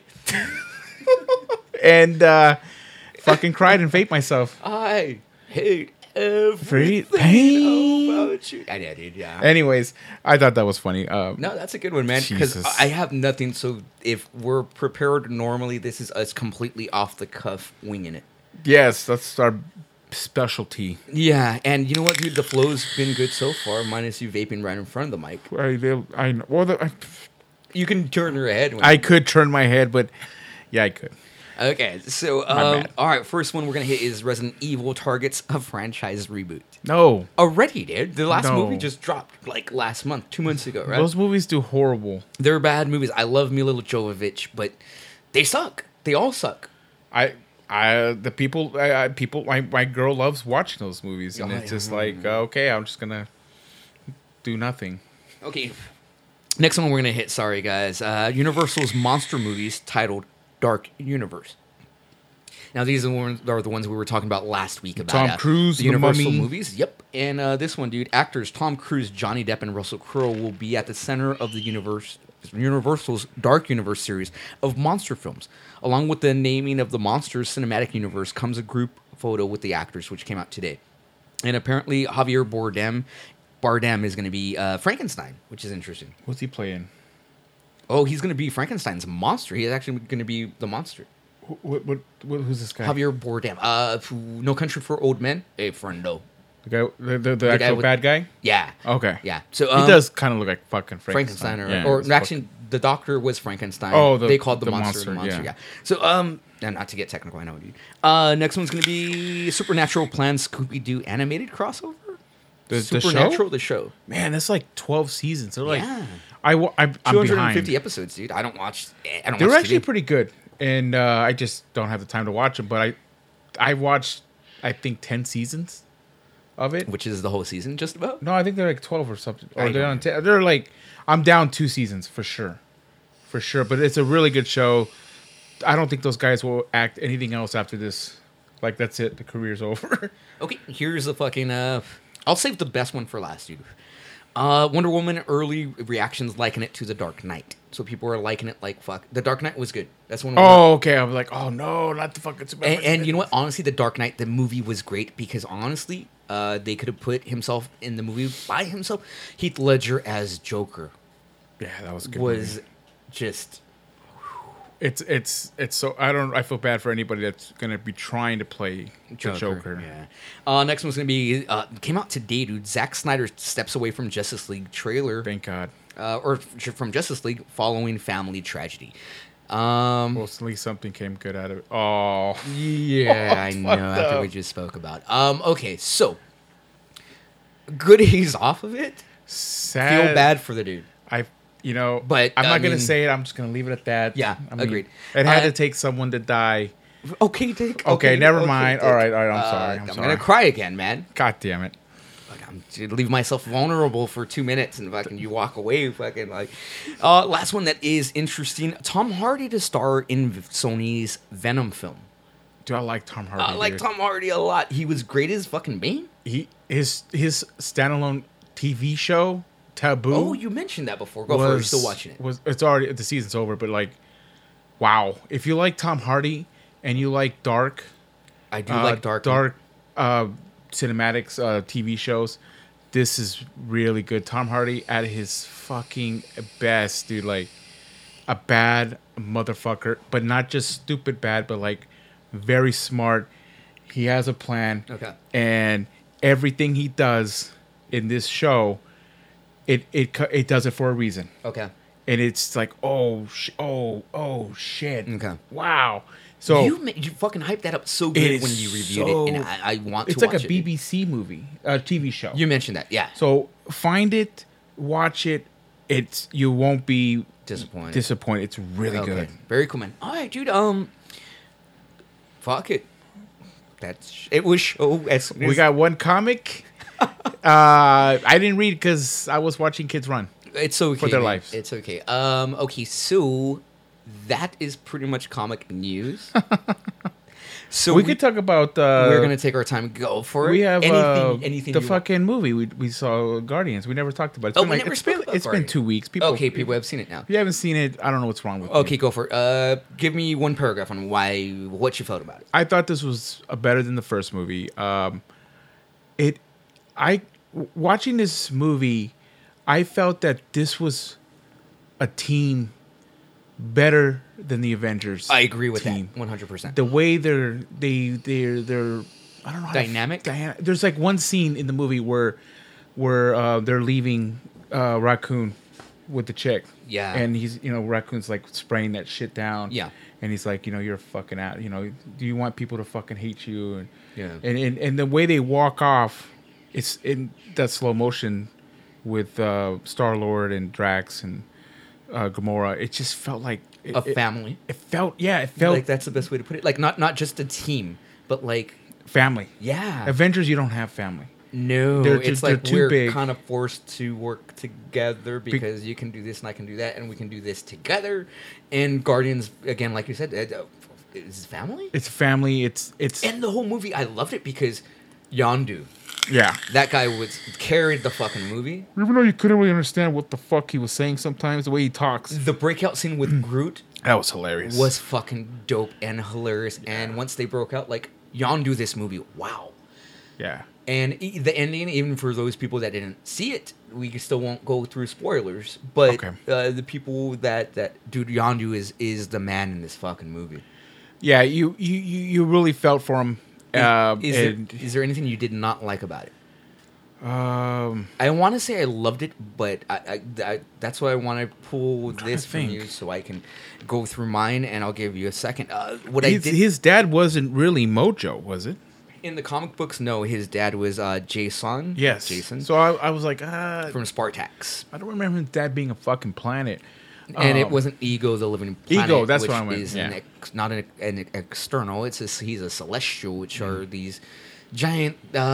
Speaker 3: and fucking cried and vaped myself.
Speaker 2: I hate everything
Speaker 3: Pain.
Speaker 2: about you. I did, yeah.
Speaker 3: Anyways, I thought that was funny.
Speaker 2: No, that's a good one, man. Because
Speaker 3: Jesus.
Speaker 2: I have nothing. So if we're prepared normally, this is us completely off the cuff winging it.
Speaker 3: Yes, that's our specialty.
Speaker 2: Yeah, and you know what, dude? The flow's been good so far, minus you vaping right in front of the mic.
Speaker 3: I know. Well,
Speaker 2: You can turn your head. When
Speaker 3: I could turn my head, but yeah, I could.
Speaker 2: Okay, so
Speaker 3: bad.
Speaker 2: all right, first one we're gonna hit is Resident Evil targets a franchise reboot.
Speaker 3: No,
Speaker 2: Already, dude. The last
Speaker 3: No.
Speaker 2: movie just dropped like last month, 2 months ago, right?
Speaker 3: those movies do horrible.
Speaker 2: They're bad movies. I love Mila Jovovich, but they suck. They all suck.
Speaker 3: My girl loves watching those movies, and it's just like, okay, I'm just gonna do nothing.
Speaker 2: Okay. Next one we're gonna hit. Sorry, guys. Universal's monster movies titled Dark Universe. Now, these are the ones we were talking about last week about
Speaker 3: Tom Cruise,
Speaker 2: the
Speaker 3: The
Speaker 2: Universal
Speaker 3: Mummy.
Speaker 2: movies. Yep. And this one, dude, actors Tom Cruise, Johnny Depp, and Russell Crowe will be at the center of the Universal's Dark Universe series of monster films. Along with the naming of the Monsters Cinematic Universe comes a group photo with the actors, which came out today. And apparently, Javier Bardem is going to be Frankenstein, which is interesting.
Speaker 3: What's he playing?
Speaker 2: Oh, he's going to be Frankenstein's monster. He's actually going to be the monster.
Speaker 3: Who's this guy?
Speaker 2: Javier Bardem. No Country for Old Men. Hey, friendo.
Speaker 3: The guy, the actual bad guy?
Speaker 2: Yeah.
Speaker 3: Okay.
Speaker 2: Yeah. So
Speaker 3: he does kind of look like fucking
Speaker 2: Frankenstein.
Speaker 3: Yeah,
Speaker 2: or actually, the doctor was Frankenstein.
Speaker 3: Oh,
Speaker 2: they called the monster the
Speaker 3: monster,
Speaker 2: monster. Yeah. So and not to get technical, I know, dude. Next one's gonna be Supernatural planned Scooby-Doo animated crossover. Supernatural, the show.
Speaker 3: Man, that's like 12 seasons. They're like,
Speaker 2: Yeah.
Speaker 3: I'm
Speaker 2: 250
Speaker 3: behind.
Speaker 2: episodes, dude. I don't watch.
Speaker 3: They're actually
Speaker 2: TV.
Speaker 3: pretty good, and I just don't have the time to watch them. But I watched, I think, 10 seasons of it,
Speaker 2: which is the whole season, just about.
Speaker 3: No, I think they're like 12 or something. Or
Speaker 2: I
Speaker 3: they're
Speaker 2: know.
Speaker 3: on 10. They're like, I'm down 2 seasons for sure. But it's a really good show. I don't think those guys will act anything else after this. Like, that's it. The career's over.
Speaker 2: Okay, here's the fucking. I'll save the best one for last, dude. Wonder Woman early reactions liken it to The Dark Knight. So people are liking it like fuck. The Dark Knight was good. That's one.
Speaker 3: Oh, okay. I was like, oh no, not the fucking Superman.
Speaker 2: And you know what? Honestly, The Dark Knight, the movie was great because honestly, they could have put himself in the movie by himself. Heath Ledger as Joker.
Speaker 3: Yeah, that was a good.
Speaker 2: Was
Speaker 3: movie.
Speaker 2: just.
Speaker 3: It's so I feel bad for anybody that's gonna be trying to play Joker.
Speaker 2: Yeah. Next one's gonna be came out today, dude. Zack Snyder steps away from Justice League trailer.
Speaker 3: Thank God.
Speaker 2: Or from Justice League following family tragedy.
Speaker 3: Well, at least something came good out of it. Oh,
Speaker 2: yeah, I know. After we just spoke about. Okay, so good he's off of it.
Speaker 3: Sad.
Speaker 2: Feel bad for the dude.
Speaker 3: But I'm not gonna say it. I'm just gonna leave it at that.
Speaker 2: Yeah, agreed.
Speaker 3: It had to take someone to die.
Speaker 2: Okay, Dick.
Speaker 3: Okay, never mind. All right. I'm sorry.
Speaker 2: I'm gonna cry again, man.
Speaker 3: God damn it.
Speaker 2: I'm to leave myself vulnerable for 2 minutes and fucking you walk away, fucking like. Last one that is interesting: Tom Hardy to star in Sony's Venom film.
Speaker 3: Dude, I like Tom Hardy.
Speaker 2: I like Tom Hardy a lot. He was great as fucking Bane.
Speaker 3: His standalone TV show. Taboo.
Speaker 2: Oh, you mentioned that before. Go for it. You're still watching it.
Speaker 3: It's already the season's over, but like, wow! If you like Tom Hardy and you like dark,
Speaker 2: I do like dark
Speaker 3: cinematics TV shows. This is really good. Tom Hardy at his fucking best, dude. Like a bad motherfucker, but not just stupid bad, but like very smart. He has a plan.
Speaker 2: Okay.
Speaker 3: And everything he does in this show. It does it for a reason.
Speaker 2: Okay.
Speaker 3: And it's like, oh shit.
Speaker 2: Okay.
Speaker 3: Wow. So
Speaker 2: you fucking hyped that up so good when you reviewed it, and I want to watch it.
Speaker 3: It's like a BBC movie, a TV show.
Speaker 2: You mentioned that, yeah.
Speaker 3: So find it, watch it. You won't be disappointed. It's really good.
Speaker 2: Very cool, man. All right, dude. Fuck it. It was show.
Speaker 3: We got one comic. I didn't read because I was watching kids run.
Speaker 2: It's okay
Speaker 3: for their
Speaker 2: man.
Speaker 3: lives.
Speaker 2: It's okay. Okay, so that is pretty much comic news. So
Speaker 3: we could talk about.
Speaker 2: We're gonna take our time and go for it.
Speaker 3: We have
Speaker 2: anything.
Speaker 3: The fucking movie we saw, Guardians. We never talked about it. It's been 2 weeks. People
Speaker 2: have seen it now.
Speaker 3: If you haven't seen it, I don't know what's wrong with it.
Speaker 2: Okay, go for it. Give me one paragraph on what you felt about it.
Speaker 3: I thought this was better than the first movie. Watching this movie, I felt that this was a team better than the Avengers.
Speaker 2: I agree with
Speaker 3: team.
Speaker 2: that 100%.
Speaker 3: The way they're I don't know how
Speaker 2: dynamic.
Speaker 3: There's like one scene in the movie where they're leaving Raccoon with the chick.
Speaker 2: Yeah.
Speaker 3: And he's Raccoon's like spraying that shit down.
Speaker 2: Yeah.
Speaker 3: And he's like, you're a fucking out. Do you want people to fucking hate you? And
Speaker 2: yeah.
Speaker 3: And the way they walk off, it's in that slow motion with Star-Lord and Drax and Gamora. It just felt like
Speaker 2: a family.
Speaker 3: It felt
Speaker 2: like that's the best way to put it. Like not just a team, but like
Speaker 3: family.
Speaker 2: Yeah.
Speaker 3: Avengers, you don't have family.
Speaker 2: No, it's like
Speaker 3: too
Speaker 2: we're
Speaker 3: big.
Speaker 2: kind of forced to work together because you can do this and I can do that and we can do this together. And Guardians, again, like you said, his family.
Speaker 3: It's family. It's
Speaker 2: And the whole movie, I loved it because Yondu.
Speaker 3: Yeah.
Speaker 2: That guy carried the fucking movie.
Speaker 3: Even though you couldn't really understand what the fuck he was saying sometimes, the way he talks.
Speaker 2: The breakout scene with Groot.
Speaker 3: That was hilarious.
Speaker 2: Was fucking dope and hilarious. Yeah. And once they broke out, like, Yondu this movie, wow.
Speaker 3: Yeah.
Speaker 2: And the ending, even for those people that didn't see it, we still won't go through spoilers. But the people that dude Yondu is the man in this fucking movie.
Speaker 3: Yeah, you really felt for him.
Speaker 2: Is there anything you did not like about it? I want to say I loved it, but I that's why I want to pull this from you so I can go through mine, and I'll give you a second.
Speaker 3: His dad wasn't really Mojo, was it?
Speaker 2: In the comic books, no. His dad was Jason.
Speaker 3: Yes,
Speaker 2: Jason.
Speaker 3: So I was like,
Speaker 2: from Spartax.
Speaker 3: I don't remember his dad being a fucking planet.
Speaker 2: And it wasn't Ego, the living planet.
Speaker 3: Ego, that's
Speaker 2: which
Speaker 3: what I meant.
Speaker 2: Is not an external. He's a celestial, which are these giant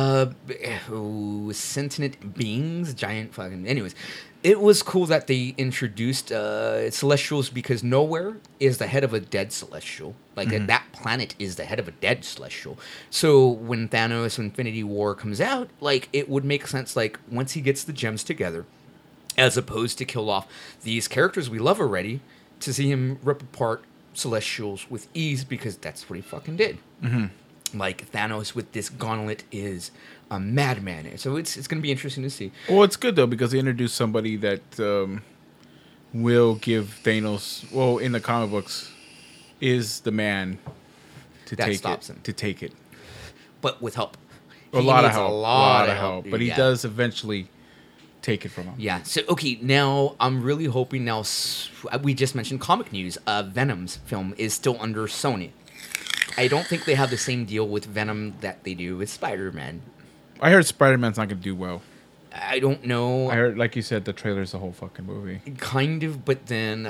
Speaker 2: sentient beings. Giant fucking. Anyways, it was cool that they introduced celestials because nowhere is the head of a dead celestial. Like that planet is the head of a dead celestial. So when Thanos Infinity War comes out, like it would make sense. Like once he gets the gems together. As opposed to kill off these characters we love already, to see him rip apart Celestials with ease because that's what he fucking did. Mm-hmm. Like Thanos with this gauntlet is a madman. So it's going to be interesting to see.
Speaker 3: Well, it's good though because they introduced somebody that will give Thanos. Well, in the comic books, is the man to
Speaker 2: that
Speaker 3: take
Speaker 2: stops
Speaker 3: it.
Speaker 2: Him.
Speaker 3: To take it,
Speaker 2: but with help.
Speaker 3: A lot of help. But he does eventually. Take it from him.
Speaker 2: Yeah. So, okay, now I'm really hoping now... We just mentioned comic news. Venom's film is still under Sony. I don't think they have the same deal with Venom that they do with Spider-Man.
Speaker 3: I heard Spider-Man's not going to do well.
Speaker 2: I don't know.
Speaker 3: I heard, like you said, the trailer's the whole fucking movie.
Speaker 2: Kind of, but then...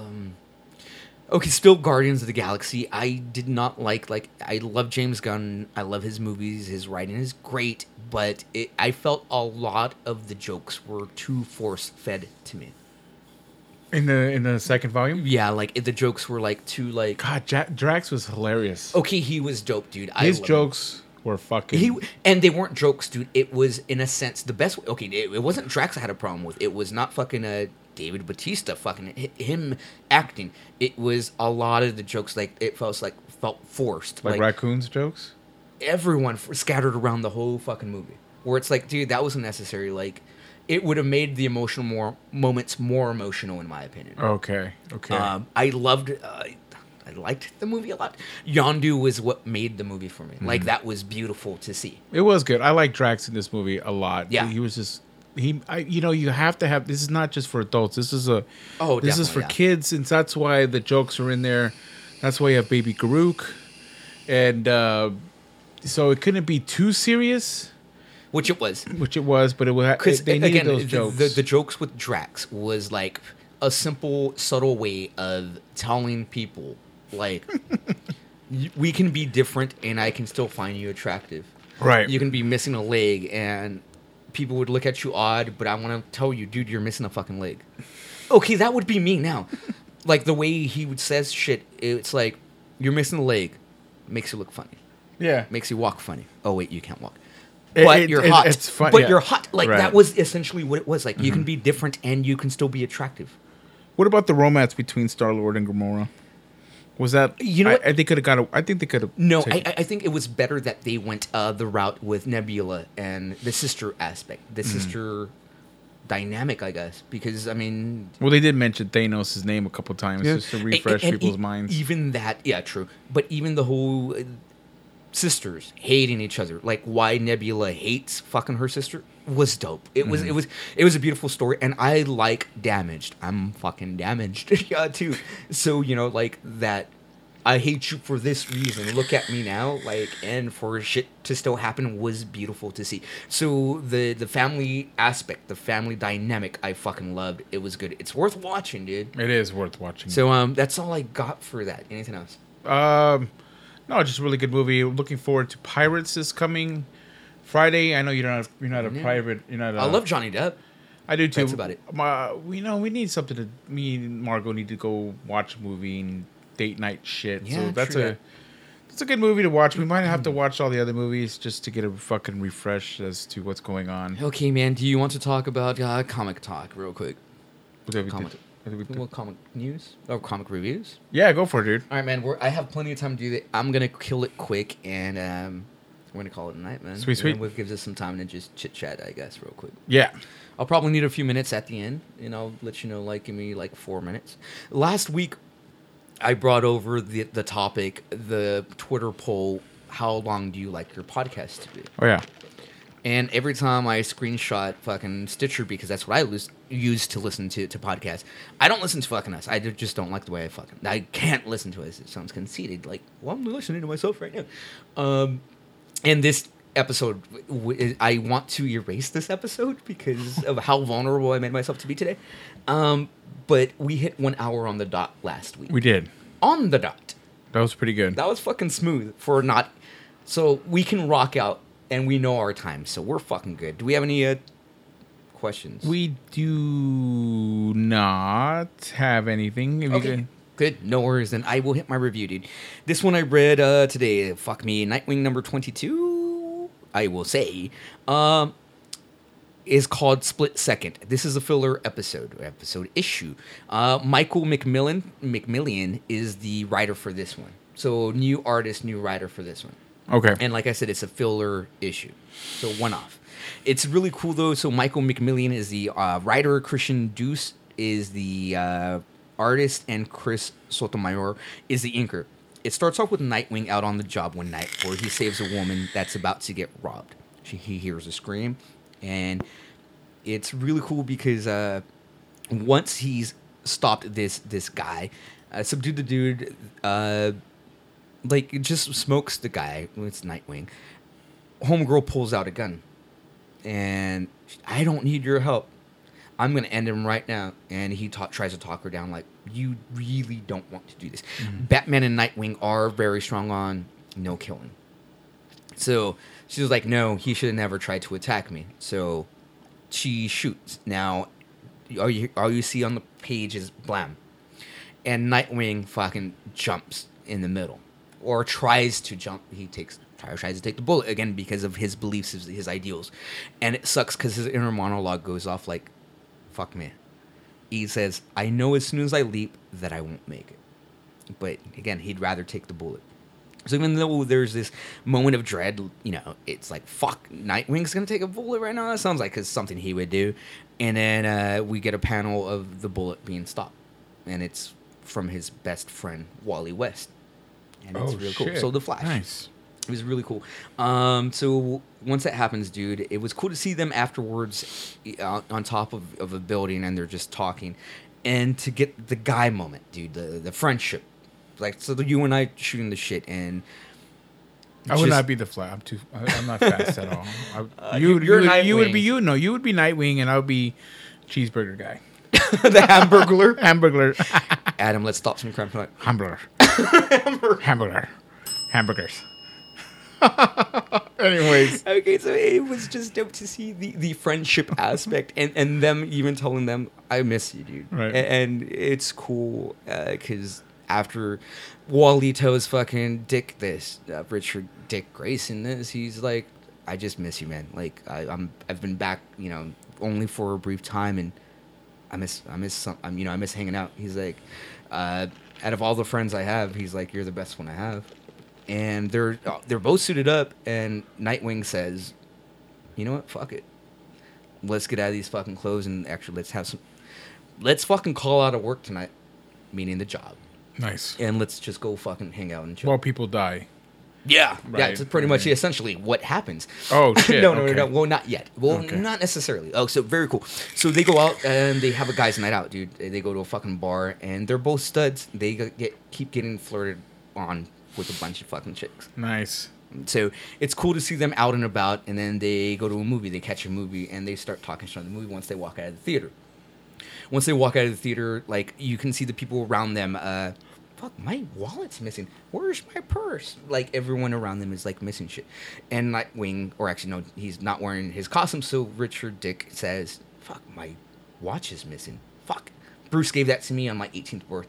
Speaker 2: Okay, still Guardians of the Galaxy. I did not like... I love James Gunn. I love his movies. His writing is great. But I felt a lot of the jokes were too force-fed to me.
Speaker 3: In the second volume?
Speaker 2: Yeah, like the jokes were like too like...
Speaker 3: God, Drax was hilarious.
Speaker 2: Okay, he was dope, dude.
Speaker 3: His jokes were fucking...
Speaker 2: And they weren't jokes, dude. It was, in a sense, the best... Okay, it wasn't Drax I had a problem with. It was not fucking... David Bautista, fucking him acting. It was a lot of the jokes like it felt forced,
Speaker 3: like raccoons jokes.
Speaker 2: Everyone scattered around the whole fucking movie, where it's like, dude, that wasn't necessary. Like, it would have made the emotional moments more emotional, in my opinion.
Speaker 3: Okay.
Speaker 2: I liked the movie a lot. Yondu was what made the movie for me. Like that was beautiful to see.
Speaker 3: It was good. I like Drax in this movie a lot.
Speaker 2: Yeah,
Speaker 3: he was just. You have to have. This is not just for adults. This is this is for kids, and that's why the jokes are in there. That's why you have Baby Garuk, and so it couldn't be too serious.
Speaker 2: Which it was,
Speaker 3: but they needed those jokes.
Speaker 2: The jokes with Drax was like a simple, subtle way of telling people, like, we can be different, and I can still find you attractive.
Speaker 3: Right.
Speaker 2: You can be missing a leg, and people would look at you odd, but I want to tell you, dude, you're missing a fucking leg. Okay, that would be me now. Like, the way he would says shit, it's like, you're missing a leg. Makes you look funny.
Speaker 3: Yeah.
Speaker 2: Makes you walk funny. Oh, wait, you can't walk. But you're hot.
Speaker 3: It's fun,
Speaker 2: but you're hot. Like, that was essentially what it was. Like, you can be different, and you can still be attractive.
Speaker 3: What about the romance between Star-Lord and Gamora? Was that...
Speaker 2: You know what?
Speaker 3: I think they could have...
Speaker 2: No, I think it was better that they went the route with Nebula and the sister aspect. The sister dynamic, I guess. Because, I mean...
Speaker 3: Well, they did mention Thanos' name a couple times just to refresh people's minds.
Speaker 2: Even that... Yeah, true. But even the whole... sisters hating each other, like why Nebula hates fucking her sister, was dope. It was a beautiful story, and I like Damaged. I'm fucking damaged, yeah, too. So like that. I hate you for this reason. Look at me now, like, and for shit to still happen was beautiful to see. So the family aspect, the family dynamic, I fucking loved. It was good. It's worth watching, dude.
Speaker 3: It is worth watching.
Speaker 2: So that's all I got for that. Anything else?
Speaker 3: No, just a really good movie. Looking forward to Pirates this coming Friday. I know you're not a pirate. You're not.
Speaker 2: I love Johnny Depp.
Speaker 3: I do too.
Speaker 2: That's about it.
Speaker 3: We need something to. Me and Margot need to go watch a movie and date night shit.
Speaker 2: Yeah,
Speaker 3: so that's
Speaker 2: true
Speaker 3: a
Speaker 2: that.
Speaker 3: that's a good movie to watch. We might have to watch all the other movies just to get a fucking refresh as to what's going on.
Speaker 2: Okay, man. Do you want to talk about comic talk real quick? Comic news or comic reviews?
Speaker 3: Yeah, go for it, dude.
Speaker 2: All right, man. I have plenty of time to do that. I'm gonna kill it quick, and we're gonna call it a night, man.
Speaker 3: Sweet.
Speaker 2: And it gives us some time to just chit chat, I guess, real quick.
Speaker 3: Yeah.
Speaker 2: I'll probably need a few minutes at the end, and I'll let you know, like, give me like 4 minutes. Last week, I brought over the topic, the Twitter poll, how long do you like your podcast to be?
Speaker 3: Oh, yeah.
Speaker 2: And every time I screenshot fucking Stitcher, because that's what I use to listen to podcasts, I don't listen to fucking us. I just don't like the way I can't listen to us. It sounds conceited. Like, well, I'm listening to myself right now. And this episode, I want to erase this episode because of how vulnerable I made myself to be today. But we hit 1 hour on the dot last week.
Speaker 3: We did.
Speaker 2: On the dot.
Speaker 3: That was pretty good.
Speaker 2: That was fucking smooth for not... So we can rock out, and we know our time, so we're fucking good. Do we have any questions?
Speaker 3: We do not have anything. If
Speaker 2: Okay. Good. No worries. Then I will hit my review, dude. This one I read today. Fuck me. Nightwing number 22, I will say, is called Split Second. This is a filler episode issue. Michael McMillian is the writer for this one. So new artist, new writer for this one.
Speaker 3: Okay.
Speaker 2: And like I said, it's a filler issue. So one off. It's really cool though. So Michael McMillian is the writer. Christian Deuce is the artist, and Chris Sotomayor is the inker. It starts off with Nightwing out on the job one night where he saves a woman that's about to get robbed. He hears a scream, and it's really cool because once he's stopped this guy, subdued the dude, like it just smokes the guy. It's Nightwing. Homegirl pulls out a gun, and I don't need your help. I'm going to end him right now. And he tries to talk her down like, you really don't want to do this. Mm-hmm. Batman and Nightwing are very strong on no killing. So she was like, no, he should have never tried to attack me. So she shoots. Now, all you see on the page is blam. And Nightwing fucking jumps in the middle. Or tries to jump. Tries to take the bullet again because of his beliefs, his ideals. And it sucks because his inner monologue goes off like, fuck me. He says, I know as soon as I leap that I won't make it. But again, he'd rather take the bullet. So even though there's this moment of dread, you know, it's like, fuck, Nightwing's going to take a bullet right now? That sounds like it's something he would do. And then we get a panel of the bullet being stopped. And it's from his best friend, Wally West. And it's really cool. So The Flash.
Speaker 3: Nice.
Speaker 2: It was really cool. So once that happens, dude, it was cool to see them afterwards on top of a building, and they're just talking. And to get the guy moment, dude, the friendship. Like, so you and I shooting the shit, and...
Speaker 3: I would not be the Flash. I'm not fast at all. You would be Nightwing, and I would be Cheeseburger Guy.
Speaker 2: The Hamburglar?
Speaker 3: Hamburglar.
Speaker 2: Adam, let's stop some crime tonight.
Speaker 3: Hamburgers. Anyways.
Speaker 2: Okay, so it was just dope to see the friendship aspect and them even telling them, I miss you, dude.
Speaker 3: Right.
Speaker 2: And it's cool because after Wally tells fucking Dick this, Richard Dick Grayson this, he's like, I just miss you, man. Like, I've been back, you know, only for a brief time, and I miss hanging out. He's like, out of all the friends I have, he's like, you're the best one I have. And they're both suited up, and Nightwing says, you know what, fuck it. Let's get out of these fucking clothes and actually let's fucking call out of work tonight, meaning the job.
Speaker 3: Nice.
Speaker 2: And let's just go fucking hang out and chill.
Speaker 3: While people die.
Speaker 2: Yeah.
Speaker 3: Right.
Speaker 2: Yeah, it's pretty much essentially what happens.
Speaker 3: Oh, shit.
Speaker 2: No. Well, not yet. Well, not necessarily. Oh, so very cool. So they go out and they have a guy's night out, dude. They go to a fucking bar, and they're both studs. They keep getting flirted on with a bunch of fucking chicks.
Speaker 3: Nice.
Speaker 2: So it's cool to see them out and about, and then they go to a movie. They catch a movie, and they start talking shit on the movie once they walk out of the theater. Once they walk out of the theater, like, you can see the people around them, fuck, my wallet's missing. Where's my purse? Like, everyone around them is, like, missing shit. And Nightwing, or actually, no, he's not wearing his costume, so Richard Dick says, fuck, my watch is missing. Fuck. Bruce gave that to me on my 18th birthday.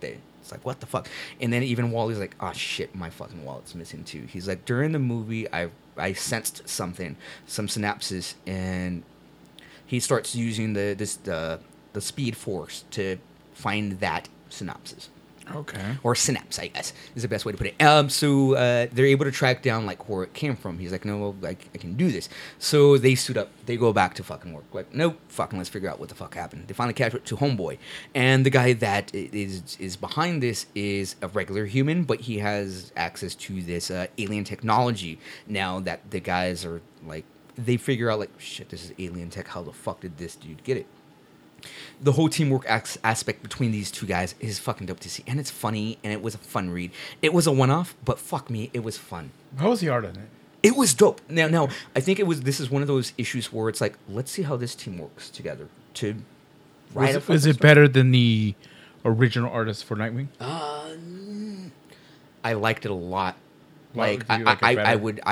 Speaker 2: It's like, what the fuck? And then even Wally's like, oh shit, my fucking wallet's missing too. He's like, during the movie, I sensed something, some synapses, and he starts using the Speed Force to find that synapses.
Speaker 3: Okay.
Speaker 2: Or synapse, I guess, is the best way to put it. So they're able to track down like where it came from. He's like, no, I can do this. So they suit up. They go back to fucking work. Like, nope, fucking let's figure out what the fuck happened. They finally catch up to Homeboy. And the guy that is behind this is a regular human, but he has access to this alien technology. Now that the guys are like, they figure out like, shit, this is alien tech. How the fuck did this dude get it? The whole teamwork aspect between these two guys is fucking dope to see. And it's funny, and it was a fun read. It was a one-off, but fuck me, it was fun.
Speaker 3: How was the art on it?
Speaker 2: It was dope. Now, I think this is one of those issues where it's like, let's see how this team works together to write a
Speaker 3: Is it better than the original artist for Nightwing?
Speaker 2: I liked it a lot.
Speaker 3: Like,
Speaker 2: I would.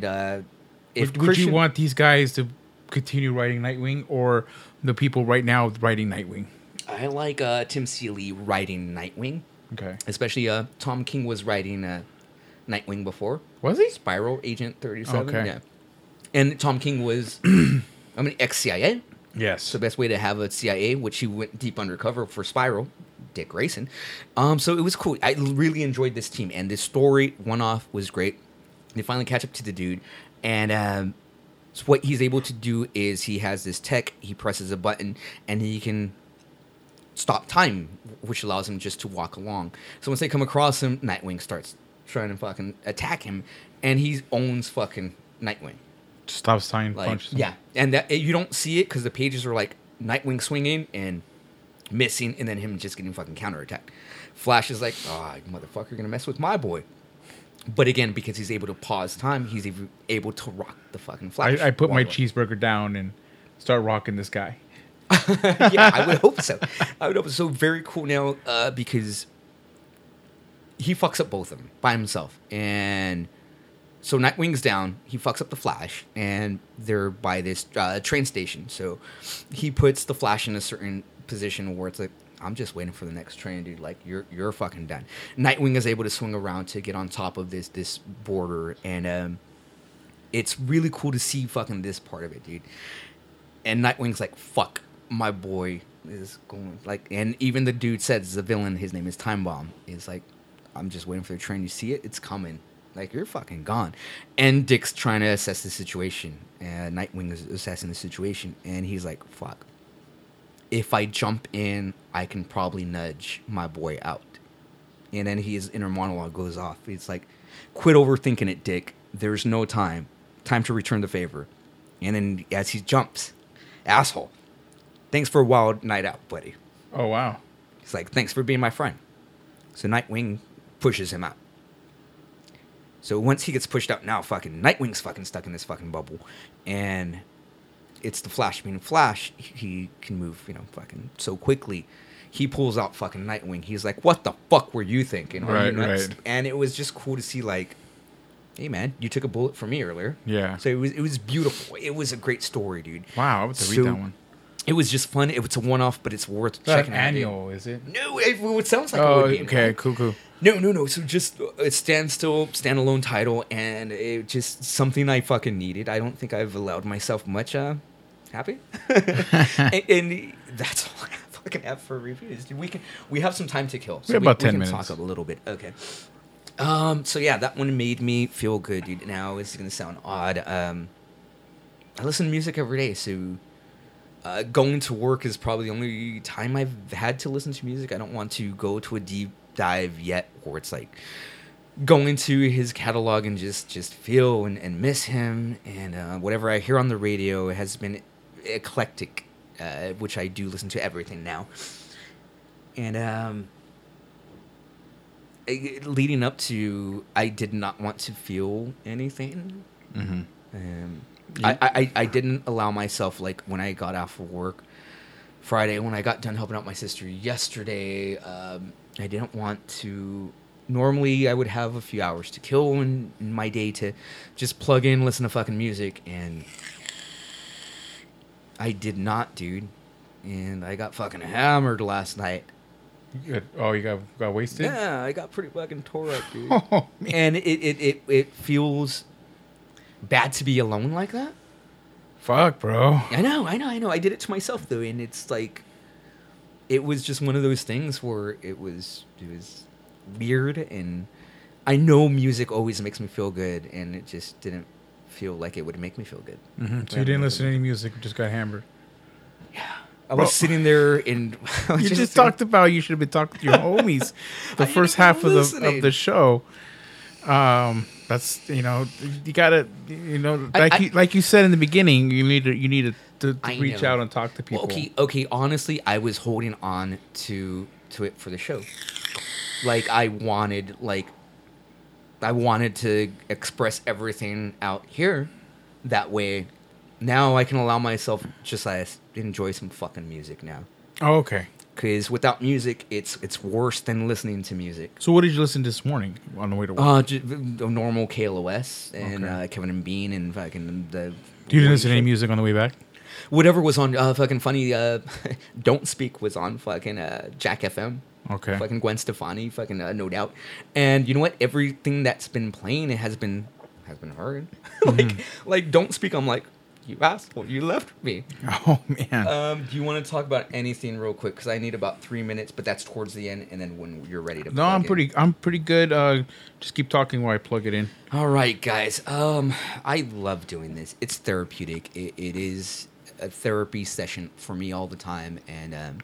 Speaker 2: If
Speaker 3: would you want these guys to continue writing Nightwing, or the people right now writing Nightwing?
Speaker 2: I like Tim Seeley writing Nightwing.
Speaker 3: Okay.
Speaker 2: Especially Tom King was writing Nightwing before.
Speaker 3: Was he?
Speaker 2: Spiral Agent 37.
Speaker 3: Okay.
Speaker 2: Yeah. And Tom King was, ex-CIA.
Speaker 3: Yes.
Speaker 2: So the best way to have a CIA, which he went deep undercover for Spiral, Dick Grayson. So it was cool. I really enjoyed this team. And this story, one-off, was great. They finally catch up to the dude. And so what he's able to do is he has this tech. He presses a button, and he can stop time, which allows him just to walk along. So once they come across him, Nightwing starts trying to fucking attack him, and he owns fucking Nightwing.
Speaker 3: Stops time,
Speaker 2: Like,
Speaker 3: punches him.
Speaker 2: yeah, and that you don't see it because the pages are like Nightwing swinging and missing, and then him just getting fucking counterattacked. Flash is like, oh, motherfucker, you're gonna mess with my boy. But again, because he's able to pause time, he's able to rock the fucking Flash.
Speaker 3: I put my cheeseburger down and start rocking this guy.
Speaker 2: Yeah, I would hope so. I would hope so. Very cool now because he fucks up both of them by himself. And so Nightwing's down. He fucks up the Flash, and they're by this train station. So he puts the Flash in a certain position where it's like, I'm just waiting for the next train, dude. Like, you're fucking done. Nightwing is able to swing around to get on top of this border, and it's really cool to see fucking this part of it, dude. And Nightwing's like, fuck, my boy is going, like, and even the dude says, the villain, his name is Time Bomb, is like, I'm just waiting for the train. You see it? It's coming. Like, you're fucking gone. And Dick's trying to assess the situation, and Nightwing is assessing the situation, and he's like, fuck. If I jump in, I can probably nudge my boy out. And then his inner monologue goes off. It's like, quit overthinking it, Dick. There's no time. Time to return the favor. And then as he jumps, asshole, thanks for a wild night out, buddy.
Speaker 3: Oh, wow.
Speaker 2: He's like, thanks for being my friend. So Nightwing pushes him out. So once he gets pushed out, now fucking Nightwing's fucking stuck in this fucking bubble. And it's the Flash being Flash. He can move, fucking so quickly. He pulls out fucking Nightwing. He's like, what the fuck were you thinking? Are you nuts? Right. And it was just cool to see, like, hey, man, you took a bullet for me earlier.
Speaker 3: Yeah.
Speaker 2: So it was beautiful. It was a great story, dude.
Speaker 3: Wow, I would have to read that one.
Speaker 2: It was just fun. It's a one-off, but it's worth
Speaker 3: checking
Speaker 2: out.
Speaker 3: Annual, is it?
Speaker 2: No, it sounds like it would be.
Speaker 3: Okay, cool.
Speaker 2: No. So just it stands still, standalone title, and it just something I fucking needed. I don't think I've allowed myself much happy, and that's all I fucking have for reviews. We have some time to kill. So
Speaker 3: we have about 10
Speaker 2: we can
Speaker 3: minutes.
Speaker 2: Talk a little bit. Okay. So yeah, that one made me feel good, dude. Now it's gonna sound odd. I listen to music every day, so. Going to work is probably the only time I've had to listen to music. I don't want to go to a deep dive yet, where it's like going to his catalog and just feel and miss him. And whatever I hear on the radio has been eclectic, which I do listen to everything now. And leading up to, I did not want to feel anything.
Speaker 3: Mm-hmm.
Speaker 2: I didn't allow myself, like, when I got off of work Friday, when I got done helping out my sister yesterday, I didn't want to... Normally, I would have a few hours to kill in my day to just plug in, listen to fucking music, and I did not, dude. And I got fucking hammered last night.
Speaker 3: You got wasted?
Speaker 2: Yeah, I got pretty fucking tore up, dude.
Speaker 3: Oh, man.
Speaker 2: And it feels bad to be alone like that.
Speaker 3: Fuck, bro.
Speaker 2: I know. I did it to myself though, and it's like, it was just one of those things where it was weird, and I know music always makes me feel good, and it just didn't feel like it would make me feel good.
Speaker 3: Mm-hmm. So you didn't listen to any music, you just got hammered.
Speaker 2: Yeah. I was sitting there and
Speaker 3: you just talked about you should have been talking to your homies the first half of the show. That's, you gotta, like you said in the beginning, you need to reach out and talk to people.
Speaker 2: Well, okay. Honestly, I was holding on to it for the show. Like I wanted to express everything out here. That way, now I can allow myself just enjoy some fucking music now.
Speaker 3: Oh, okay.
Speaker 2: Because without music, it's worse than listening to music.
Speaker 3: So what did you listen to this morning on the way to work?
Speaker 2: Normal KLOS and Kevin and Bean and fucking the.
Speaker 3: You didn't listen to any music on the way back?
Speaker 2: Whatever was on fucking funny. Don't Speak was on fucking Jack FM.
Speaker 3: Okay.
Speaker 2: Fucking Gwen Stefani, fucking No Doubt. And you know what? Everything that's been playing, it has been heard. like Don't Speak. I'm like, you asshole, you left me.
Speaker 3: Oh man.
Speaker 2: Do you want to talk about anything real quick? Because I need about 3 minutes, but that's towards the end, and then when you're ready to.
Speaker 3: No, I'm pretty good. Just keep talking while I plug it in.
Speaker 2: All right, guys. I love doing this. It's therapeutic. It is a therapy session for me all the time, and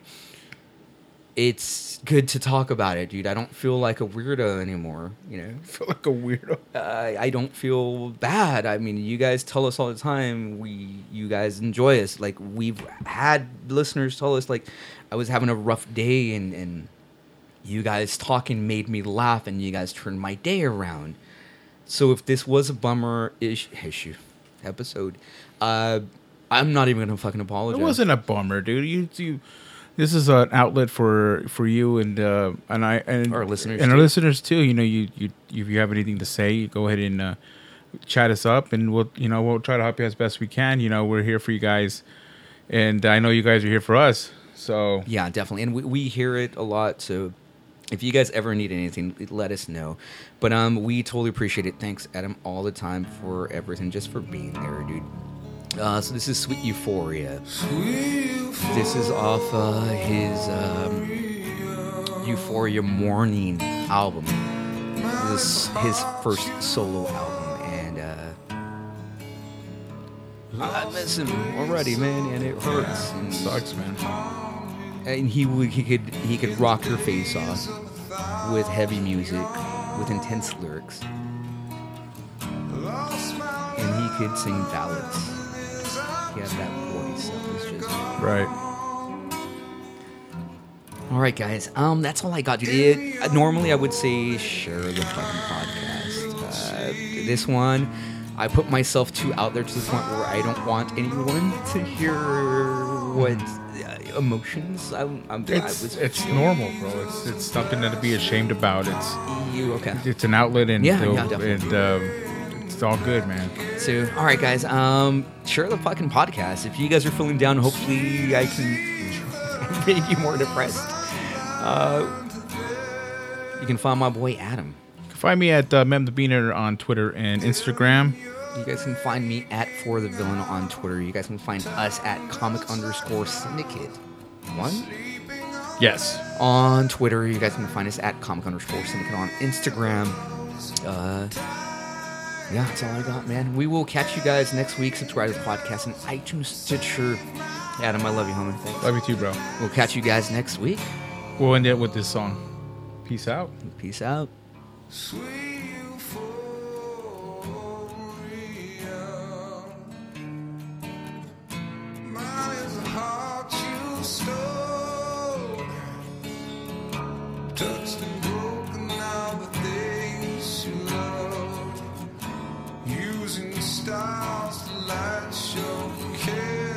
Speaker 2: it's good to talk about it, dude. I don't feel like a weirdo anymore,
Speaker 3: I feel like a weirdo.
Speaker 2: I don't feel bad. I mean, you guys tell us all the time you guys enjoy us. Like, we've had listeners tell us, like, I was having a rough day and you guys talking made me laugh and you guys turned my day around. So if this was a bummer-ish episode, I'm not even going to fucking apologize.
Speaker 3: It wasn't a bummer, dude. You this is an outlet for you and
Speaker 2: our listeners
Speaker 3: and our listeners too. If you have anything to say, go ahead and chat us up, and we'll try to help you as best we can. We're here for you guys, and I know you guys are here for us. So
Speaker 2: yeah, definitely, and we hear it a lot. So if you guys ever need anything, let us know. But we totally appreciate it. Thanks, Adam, all the time for everything, just for being there, dude. So this is Sweet Euphoria. This is off his Euphoria Morning album. This is his first solo album, and I miss him already, man, and it hurts. And
Speaker 3: sucks, man.
Speaker 2: And he could rock your face off with heavy music, with intense lyrics, and he could sing ballads. He has that voice that was just
Speaker 3: right.
Speaker 2: All right, guys. That's all I got, dude. Normally I would say share the fucking podcast. This one, I put myself too out there to the point where I don't want anyone to hear what emotions
Speaker 3: It's normal, bro. It's something to be ashamed about. It's an outlet, and it's all good, man.
Speaker 2: So, all right, guys. Share the fucking podcast. If you guys are feeling down, hopefully I can make you more depressed. You can find my boy Adam.
Speaker 3: You can find me at Mem the Beaner on Twitter and Instagram.
Speaker 2: You guys can find me at For the Villain on Twitter. You guys can find us at comic_syndicate. One?
Speaker 3: Yes.
Speaker 2: On Twitter, you guys can find us at comic_syndicate on Instagram. Yeah, that's all I got, man. We will catch you guys next week. Subscribe to the podcast on iTunes, Stitcher. Adam, I love you, homie. Thanks.
Speaker 3: Love you too, bro.
Speaker 2: We'll catch you guys next week.
Speaker 3: We'll end it with this song. Peace out.
Speaker 2: Peace out.
Speaker 4: Touched and broken now the things you love, using stars to light your care.